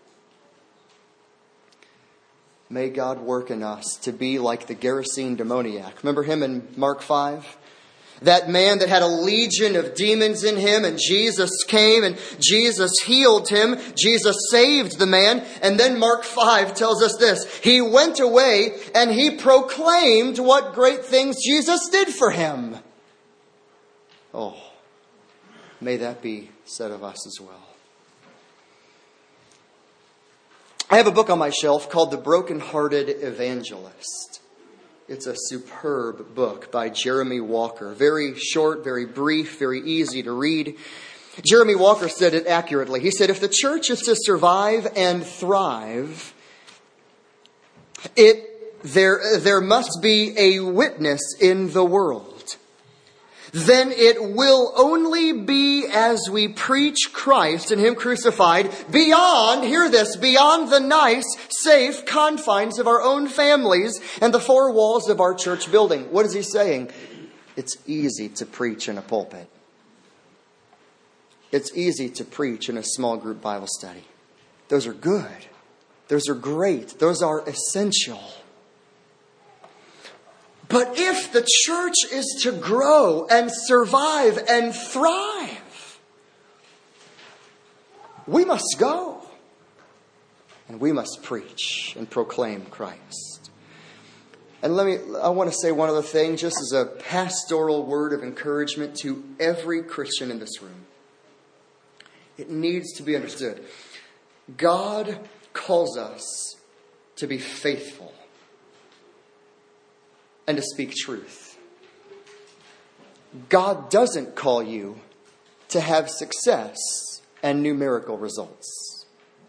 May God work in us to be like the Gerasene demoniac. Remember him in Mark five? That man that had a legion of demons in him, and Jesus came and Jesus healed him. Jesus saved the man. And then Mark five tells us this. He went away and he proclaimed what great things Jesus did for him. Oh, may that be said of us as well. I have a book on my shelf called The Broken-Hearted Evangelist. It's a superb book by Jeremy Walker. Very short, very brief, very easy to read. Jeremy Walker said it accurately. He said, if the church is to survive and thrive, it there, there must be a witness in the world. Then it will only be as we preach Christ and Him crucified beyond, hear this, beyond the nice, safe confines of our own families and the four walls of our church building. What is he saying? It's easy to preach in a pulpit. It's easy to preach in a small group Bible study. Those are good. Those are great. Those are essential. But if the church is to grow and survive and thrive, we must go. And we must preach and proclaim Christ. And let me, I want to say one other thing, just as a pastoral word of encouragement to every Christian in this room. It needs to be understood. God calls us to be faithful and to speak truth. God doesn't call you to have success and numerical results.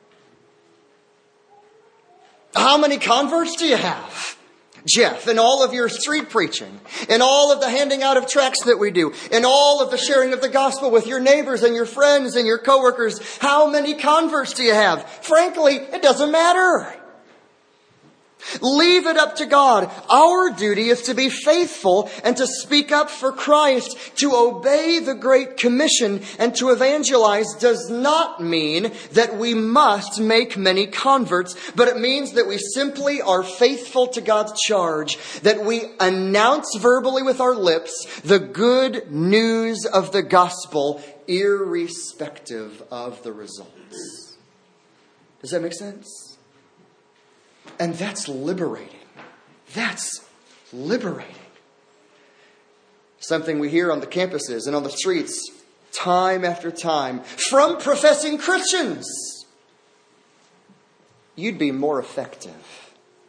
How many converts do you have, Jeff, in all of your street preaching, in all of the handing out of tracts that we do, in all of the sharing of the gospel with your neighbors and your friends and your coworkers? How many converts do you have? Frankly, it doesn't matter. Leave it up to God. Our duty is to be faithful and to speak up for Christ. To obey the Great Commission and to evangelize does not mean that we must make many converts, but it means that we simply are faithful to God's charge, that we announce verbally with our lips the good news of the gospel, irrespective of the results. Does that make sense? And that's liberating. That's liberating. Something we hear on the campuses and on the streets time after time from professing Christians. You'd be more effective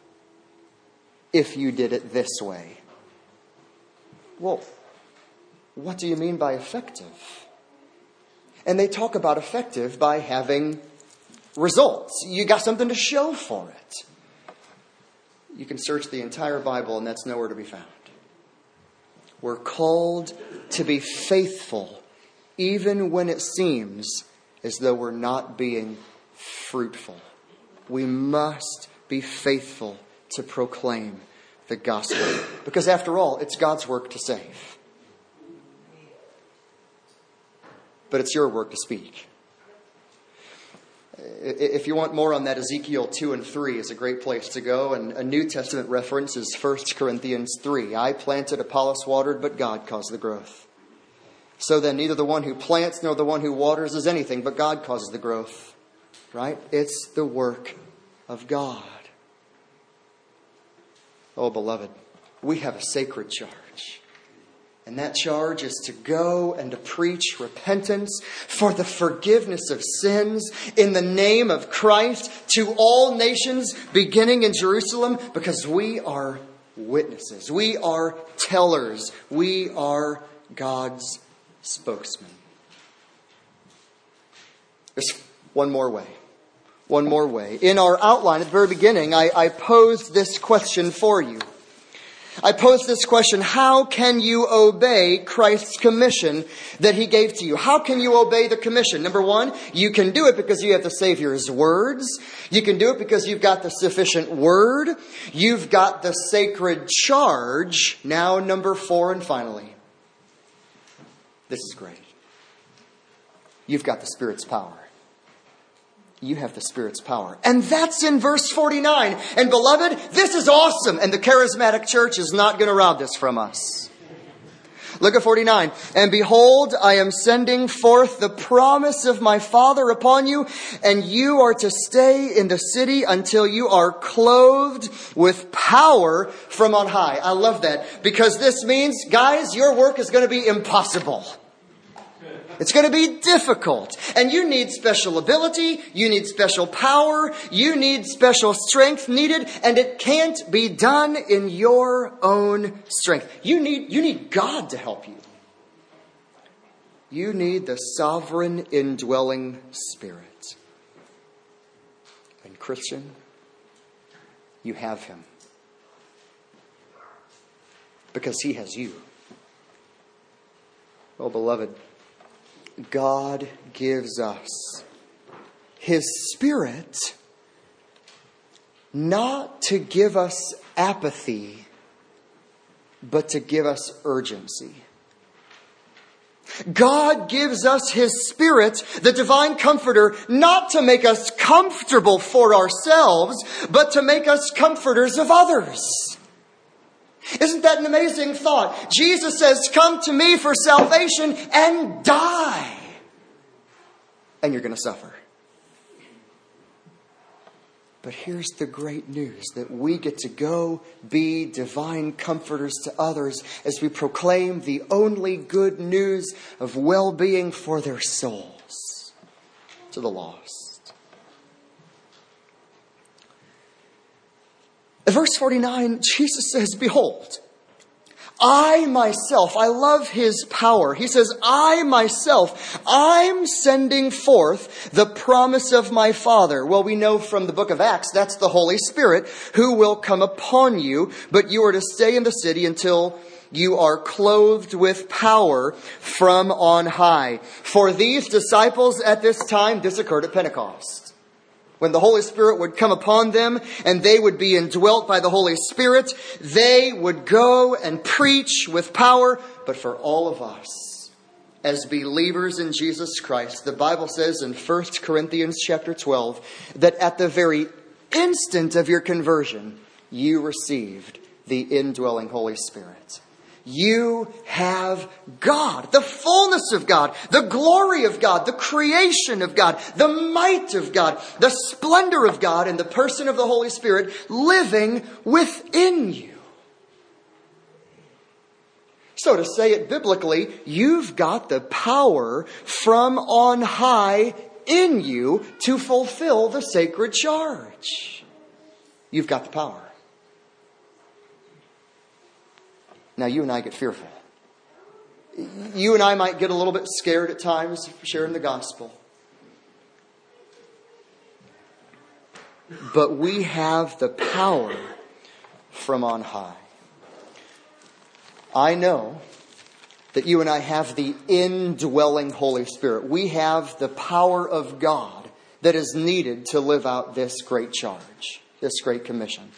if you did it this way. Well, what do you mean by effective? And they talk about effective by having results. You got something to show for it. You can search the entire Bible and that's nowhere to be found. We're called to be faithful even when it seems as though we're not being fruitful. We must be faithful to proclaim the gospel. Because after all, it's God's work to save. But it's your work to speak. If you want more on that, Ezekiel two and three is a great place to go. And a New Testament reference is First Corinthians three. I planted, Apollos watered, but God caused the growth. So then neither the one who plants nor the one who waters is anything, but God causes the growth. Right? It's the work of God. Oh, beloved, we have a sacred charge. And that charge is to go and to preach repentance for the forgiveness of sins in the name of Christ to all nations, beginning in Jerusalem, because we are witnesses. We are tellers. We are God's spokesman. There's one more way. One more way. In our outline at the very beginning, I, I posed this question for you. I posed this question: how can you obey Christ's commission that He gave to you? How can you obey the commission? Number one, you can do it because you have the Savior's words. You can do it because you've got the sufficient word. You've got the sacred charge. Now, number four, and finally, this is great. You've got the Spirit's power. You have the Spirit's power. And that's in verse forty-nine. And beloved, this is awesome. And the charismatic church is not going to rob this from us. Look at forty-nine. And behold, I am sending forth the promise of my Father upon you, and you are to stay in the city until you are clothed with power from on high. I love that, because this means, guys, your work is going to be impossible. It's going to be difficult. And you need special ability. You need special power. You need special strength needed. And it can't be done in your own strength. You need, you need God to help you. You need the sovereign indwelling Spirit. And Christian, you have Him. Because He has you. Oh, beloved, God gives us His Spirit not to give us apathy, but to give us urgency. God gives us His Spirit, the divine comforter, not to make us comfortable for ourselves, but to make us comforters of others. Isn't that an amazing thought? Jesus says, come to me for salvation and die. And you're going to suffer. But here's the great news, that we get to go be divine comforters to others as we proclaim the only good news of well-being for their souls to the lost. In verse forty-nine, Jesus says, behold, I myself, I love His power. He says, I myself, I'm sending forth the promise of my Father. Well, we know from the book of Acts, that's the Holy Spirit who will come upon you, but you are to stay in the city until you are clothed with power from on high. For these disciples at this time, this occurred at Pentecost. When the Holy Spirit would come upon them and they would be indwelt by the Holy Spirit, they would go and preach with power. But for all of us, as believers in Jesus Christ, the Bible says in First Corinthians chapter twelve, that at the very instant of your conversion, you received the indwelling Holy Spirit. You have God, the fullness of God, the glory of God, the creation of God, the might of God, the splendor of God in the person of the Holy Spirit living within you. So to say it biblically, you've got the power from on high in you to fulfill the sacred charge. You've got the power. Now, you and I get fearful. You and I might get a little bit scared at times sharing the gospel. But we have the power from on high. I know that you and I have the indwelling Holy Spirit. We have the power of God that is needed to live out this great charge, this great commission.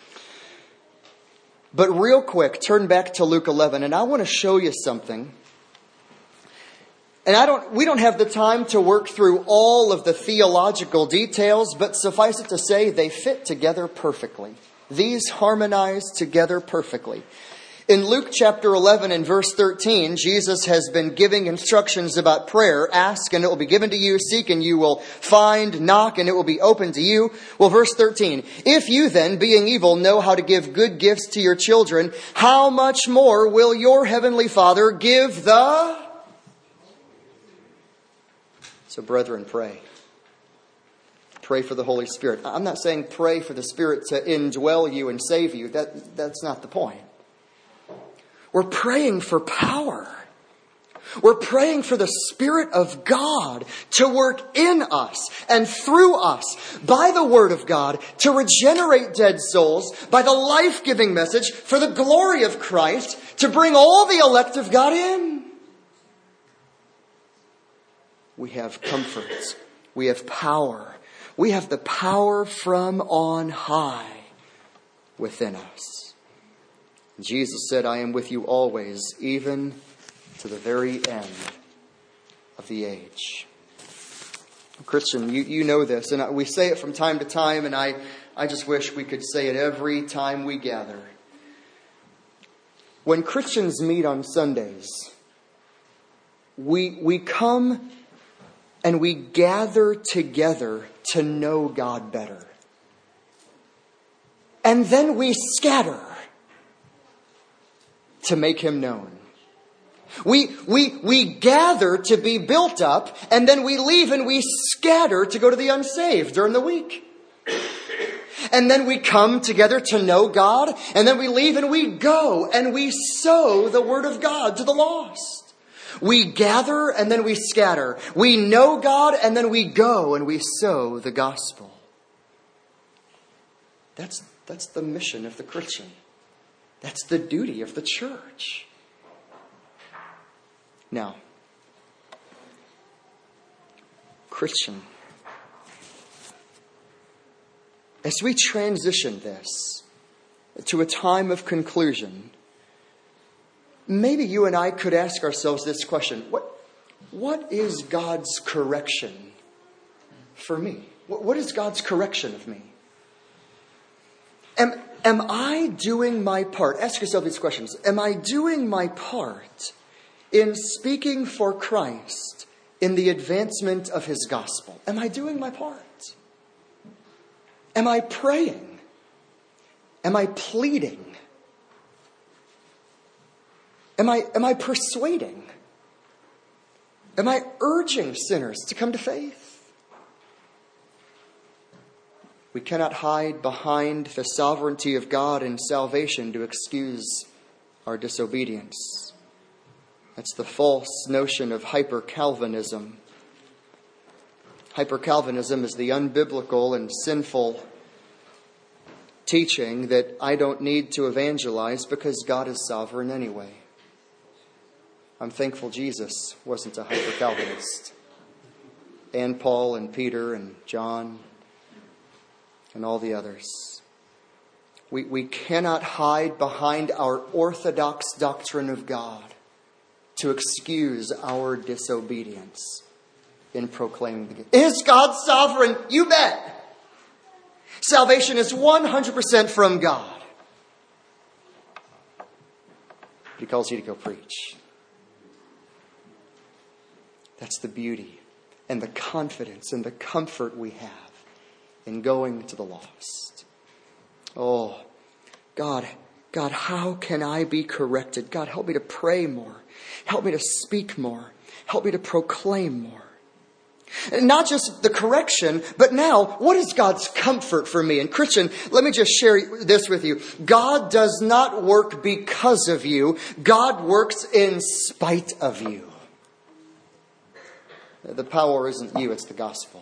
But real quick, turn back to Luke eleven, and I want to show you something. And I don't, we don't have the time to work through all of the theological details, but suffice it to say, they fit together perfectly. These harmonize together perfectly. In Luke chapter eleven and verse thirteen, Jesus has been giving instructions about prayer. Ask and it will be given to you. Seek and you will find. Knock and it will be open to you. Well, verse thirteen. If you then, being evil, know how to give good gifts to your children, how much more will your heavenly Father give the... So brethren, pray. Pray for the Holy Spirit. I'm not saying pray for the Spirit to indwell you and save you. That, that's not the point. We're praying for power. We're praying for the Spirit of God to work in us and through us by the Word of God to regenerate dead souls by the life-giving message for the glory of Christ to bring all the elect of God in. We have comfort. We have power. We have the power from on high within us. Jesus said, I am with you always, even to the very end of the age. Christian, you, you know this, and we say it from time to time, and I, I just wish we could say it every time we gather. When Christians meet on Sundays, we, we come and we gather together to know God better. And then we scatter to make Him known. We, we, we gather to be built up, and then we leave and we scatter to go to the unsaved during the week. And then we come together to know God, and then we leave and we go and we sow the Word of God to the lost. We gather and then we scatter. We know God and then we go and we sow the gospel. That's, that's the mission of the Christian. That's the duty of the church. Now, Christian, as we transition this to a time of conclusion, maybe you and I could ask ourselves this question. What, what is God's correction for me? What, what is God's correction of me? Am, am I doing my part? Ask yourself these questions. Am I doing my part in speaking for Christ in the advancement of His gospel? Am I doing my part? Am I praying? Am I pleading? Am I, am I persuading? Am I urging sinners to come to faith? We cannot hide behind the sovereignty of God in salvation to excuse our disobedience. That's the false notion of hyper-Calvinism. Hyper-Calvinism is the unbiblical and sinful teaching that I don't need to evangelize because God is sovereign anyway. I'm thankful Jesus wasn't a hyper-Calvinist. And Paul and Peter and John and all the others. We, we cannot hide behind our orthodox doctrine of God to excuse our disobedience in proclaiming the good. Is God sovereign? You bet. Salvation is one hundred percent from God. He calls you to go preach. That's the beauty and the confidence and the comfort we have in going to the lost. Oh, God, God, how can I be corrected? God, help me to pray more. Help me to speak more. Help me to proclaim more. And not just the correction, but now, what is God's comfort for me? And Christian, let me just share this with you. God does not work because of you. God works in spite of you. The power isn't you, it's the gospel.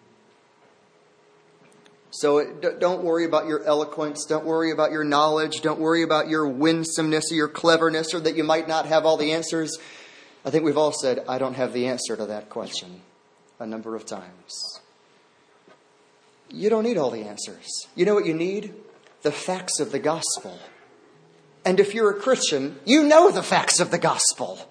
So don't worry about your eloquence. Don't worry about your knowledge. Don't worry about your winsomeness or your cleverness or that you might not have all the answers. I think we've all said, I don't have the answer to that question a number of times. You don't need all the answers. You know what you need? The facts of the gospel. And if you're a Christian, you know the facts of the gospel.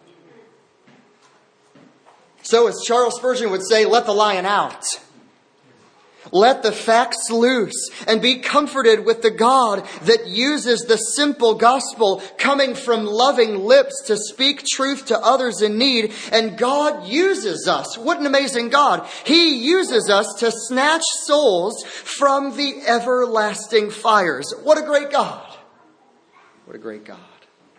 So as Charles Spurgeon would say, let the lion out. Let the facts loose and be comforted with the God that uses the simple gospel coming from loving lips to speak truth to others in need. And God uses us. What an amazing God. He uses us to snatch souls from the everlasting fires. What a great God. What a great God.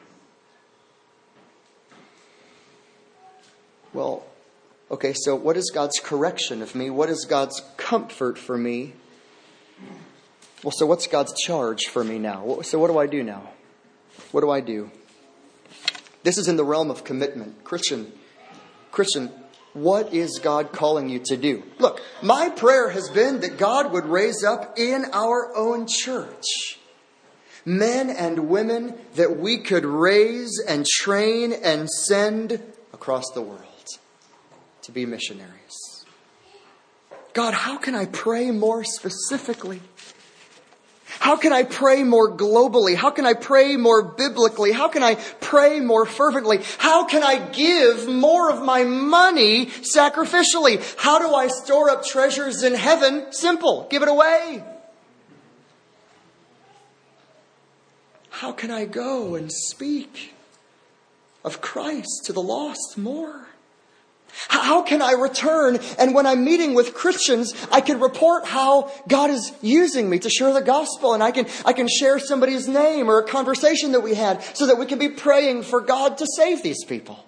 Well, okay, so what is God's correction of me? What is God's comfort for me? Well, so what's God's charge for me now? So what do I do now? What do I do? This is in the realm of commitment. Christian, Christian, what is God calling you to do? Look, my prayer has been that God would raise up in our own church men and women that we could raise and train and send across the world to be missionaries. God, how can I pray more specifically? How can I pray more globally? How can I pray more biblically? How can I pray more fervently? How can I give more of my money sacrificially? How do I store up treasures in heaven? Simple. Give it away. how can I go and speak of Christ to the lost more? How can I return and when I'm meeting with Christians, I can report how God is using me to share the gospel, and I can I can share somebody's name or a conversation that we had so that we can be praying for God to save these people.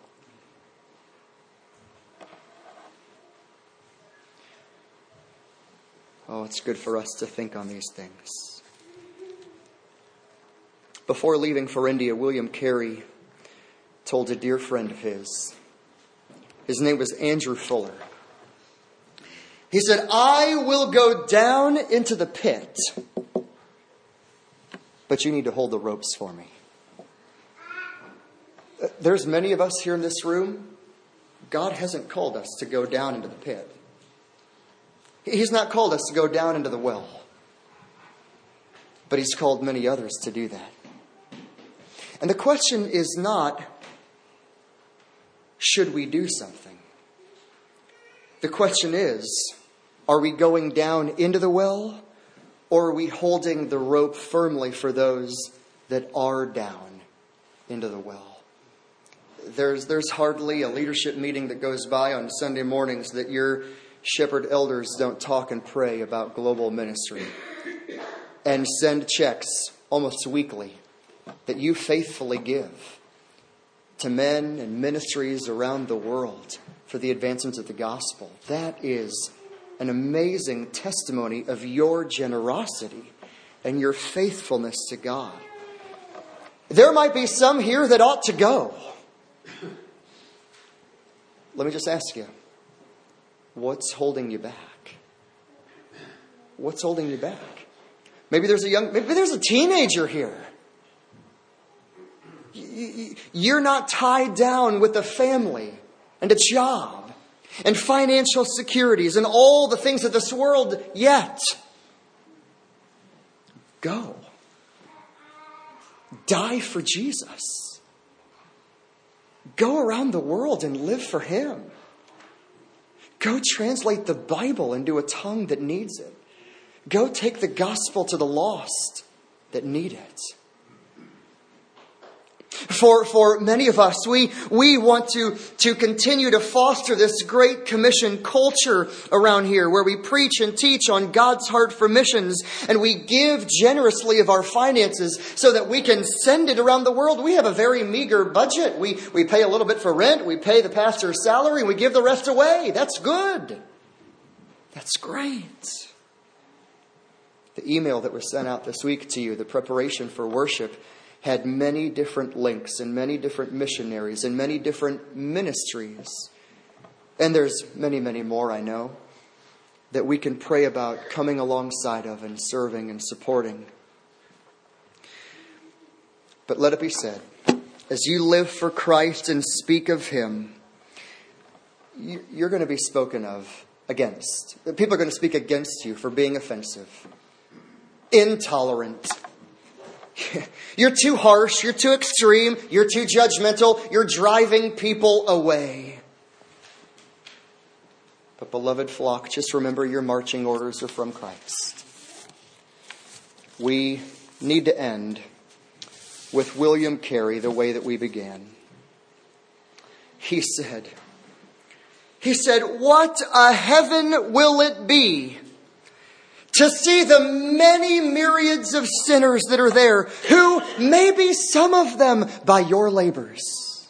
Oh, it's good for us to think on these things. Before leaving for India, William Carey told a dear friend of his, his name was Andrew Fuller. He said, I will go down into the pit, but you need to hold the ropes for me. There's many of us here in this room. God hasn't called us to go down into the pit. He's not called us to go down into the well. But He's called many others to do that. And the question is not, should we do something? The question is, are we going down into the well, or are we holding the rope firmly for those that are down into the well? There's, there's hardly a leadership meeting that goes by on Sunday mornings that your shepherd elders don't talk and pray about global ministry and send checks almost weekly that you faithfully give to men and ministries around the world for the advancement of the gospel. That is an amazing testimony of your generosity and your faithfulness to God. There might be some here that ought to go. Let me just ask you, what's holding you back? What's holding you back? Maybe there's a young, maybe there's a teenager here. You're not tied down with a family and a job and financial securities and all the things of this world yet. Go. Die for Jesus. Go around the world and live for Him. Go translate the Bible into a tongue that needs it. Go take the gospel to the lost that need it. For, for many of us, we, we want to, to continue to foster this Great Commission culture around here where we preach and teach on God's heart for missions, and we give generously of our finances so that we can send it around the world. We have a very meager budget. We, we pay a little bit for rent, we pay the pastor's salary, and we give the rest away. That's good. That's great. The email that was sent out this week to you, the preparation for worship, had many different links and many different missionaries and many different ministries. And there's many, many more, I know, that we can pray about coming alongside of and serving and supporting. But let it be said, as you live for Christ and speak of Him, you're going to be spoken of against. People are going to speak against you for being offensive, intolerant. You're too harsh, you're too extreme, you're too judgmental, you're driving people away. But beloved flock, just remember your marching orders are from Christ. We need to end with William Carey the way that we began. He said, he said, what a heaven will it be to see the many myriads of sinners that are there, who maybe some of them by your labors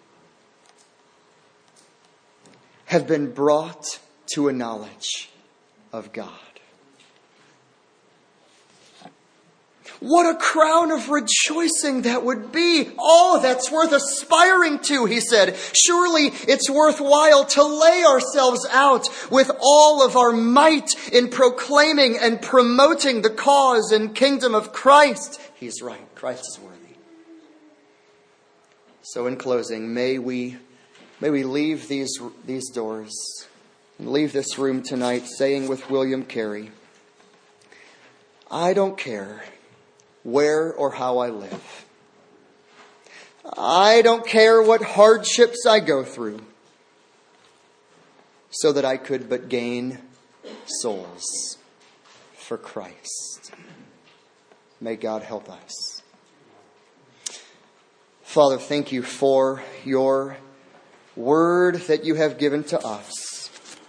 have been brought to a knowledge of God. What a crown of rejoicing that would be. Oh, that's worth aspiring to, he said. Surely it's worthwhile to lay ourselves out with all of our might in proclaiming and promoting the cause and kingdom of Christ. He's right. Christ is worthy. So in closing, may we, may we leave these, these doors and leave this room tonight saying with William Carey, I don't care where or how I live. I don't care what hardships I go through, so that I could but gain souls for Christ. May God help us. Father, thank you for your word that you have given to us.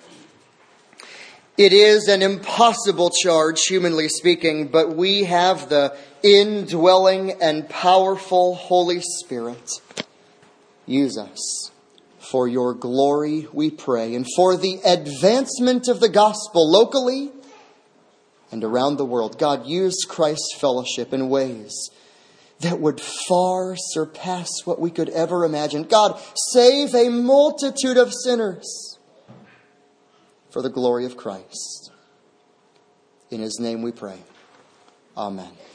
It is an impossible charge, humanly speaking, but we have the indwelling and powerful Holy Spirit. Use us for your glory, we pray, and for the advancement of the gospel locally and around the world. God, use Christ's fellowship in ways that would far surpass what we could ever imagine. God, save a multitude of sinners for the glory of Christ. In his name we pray. Amen.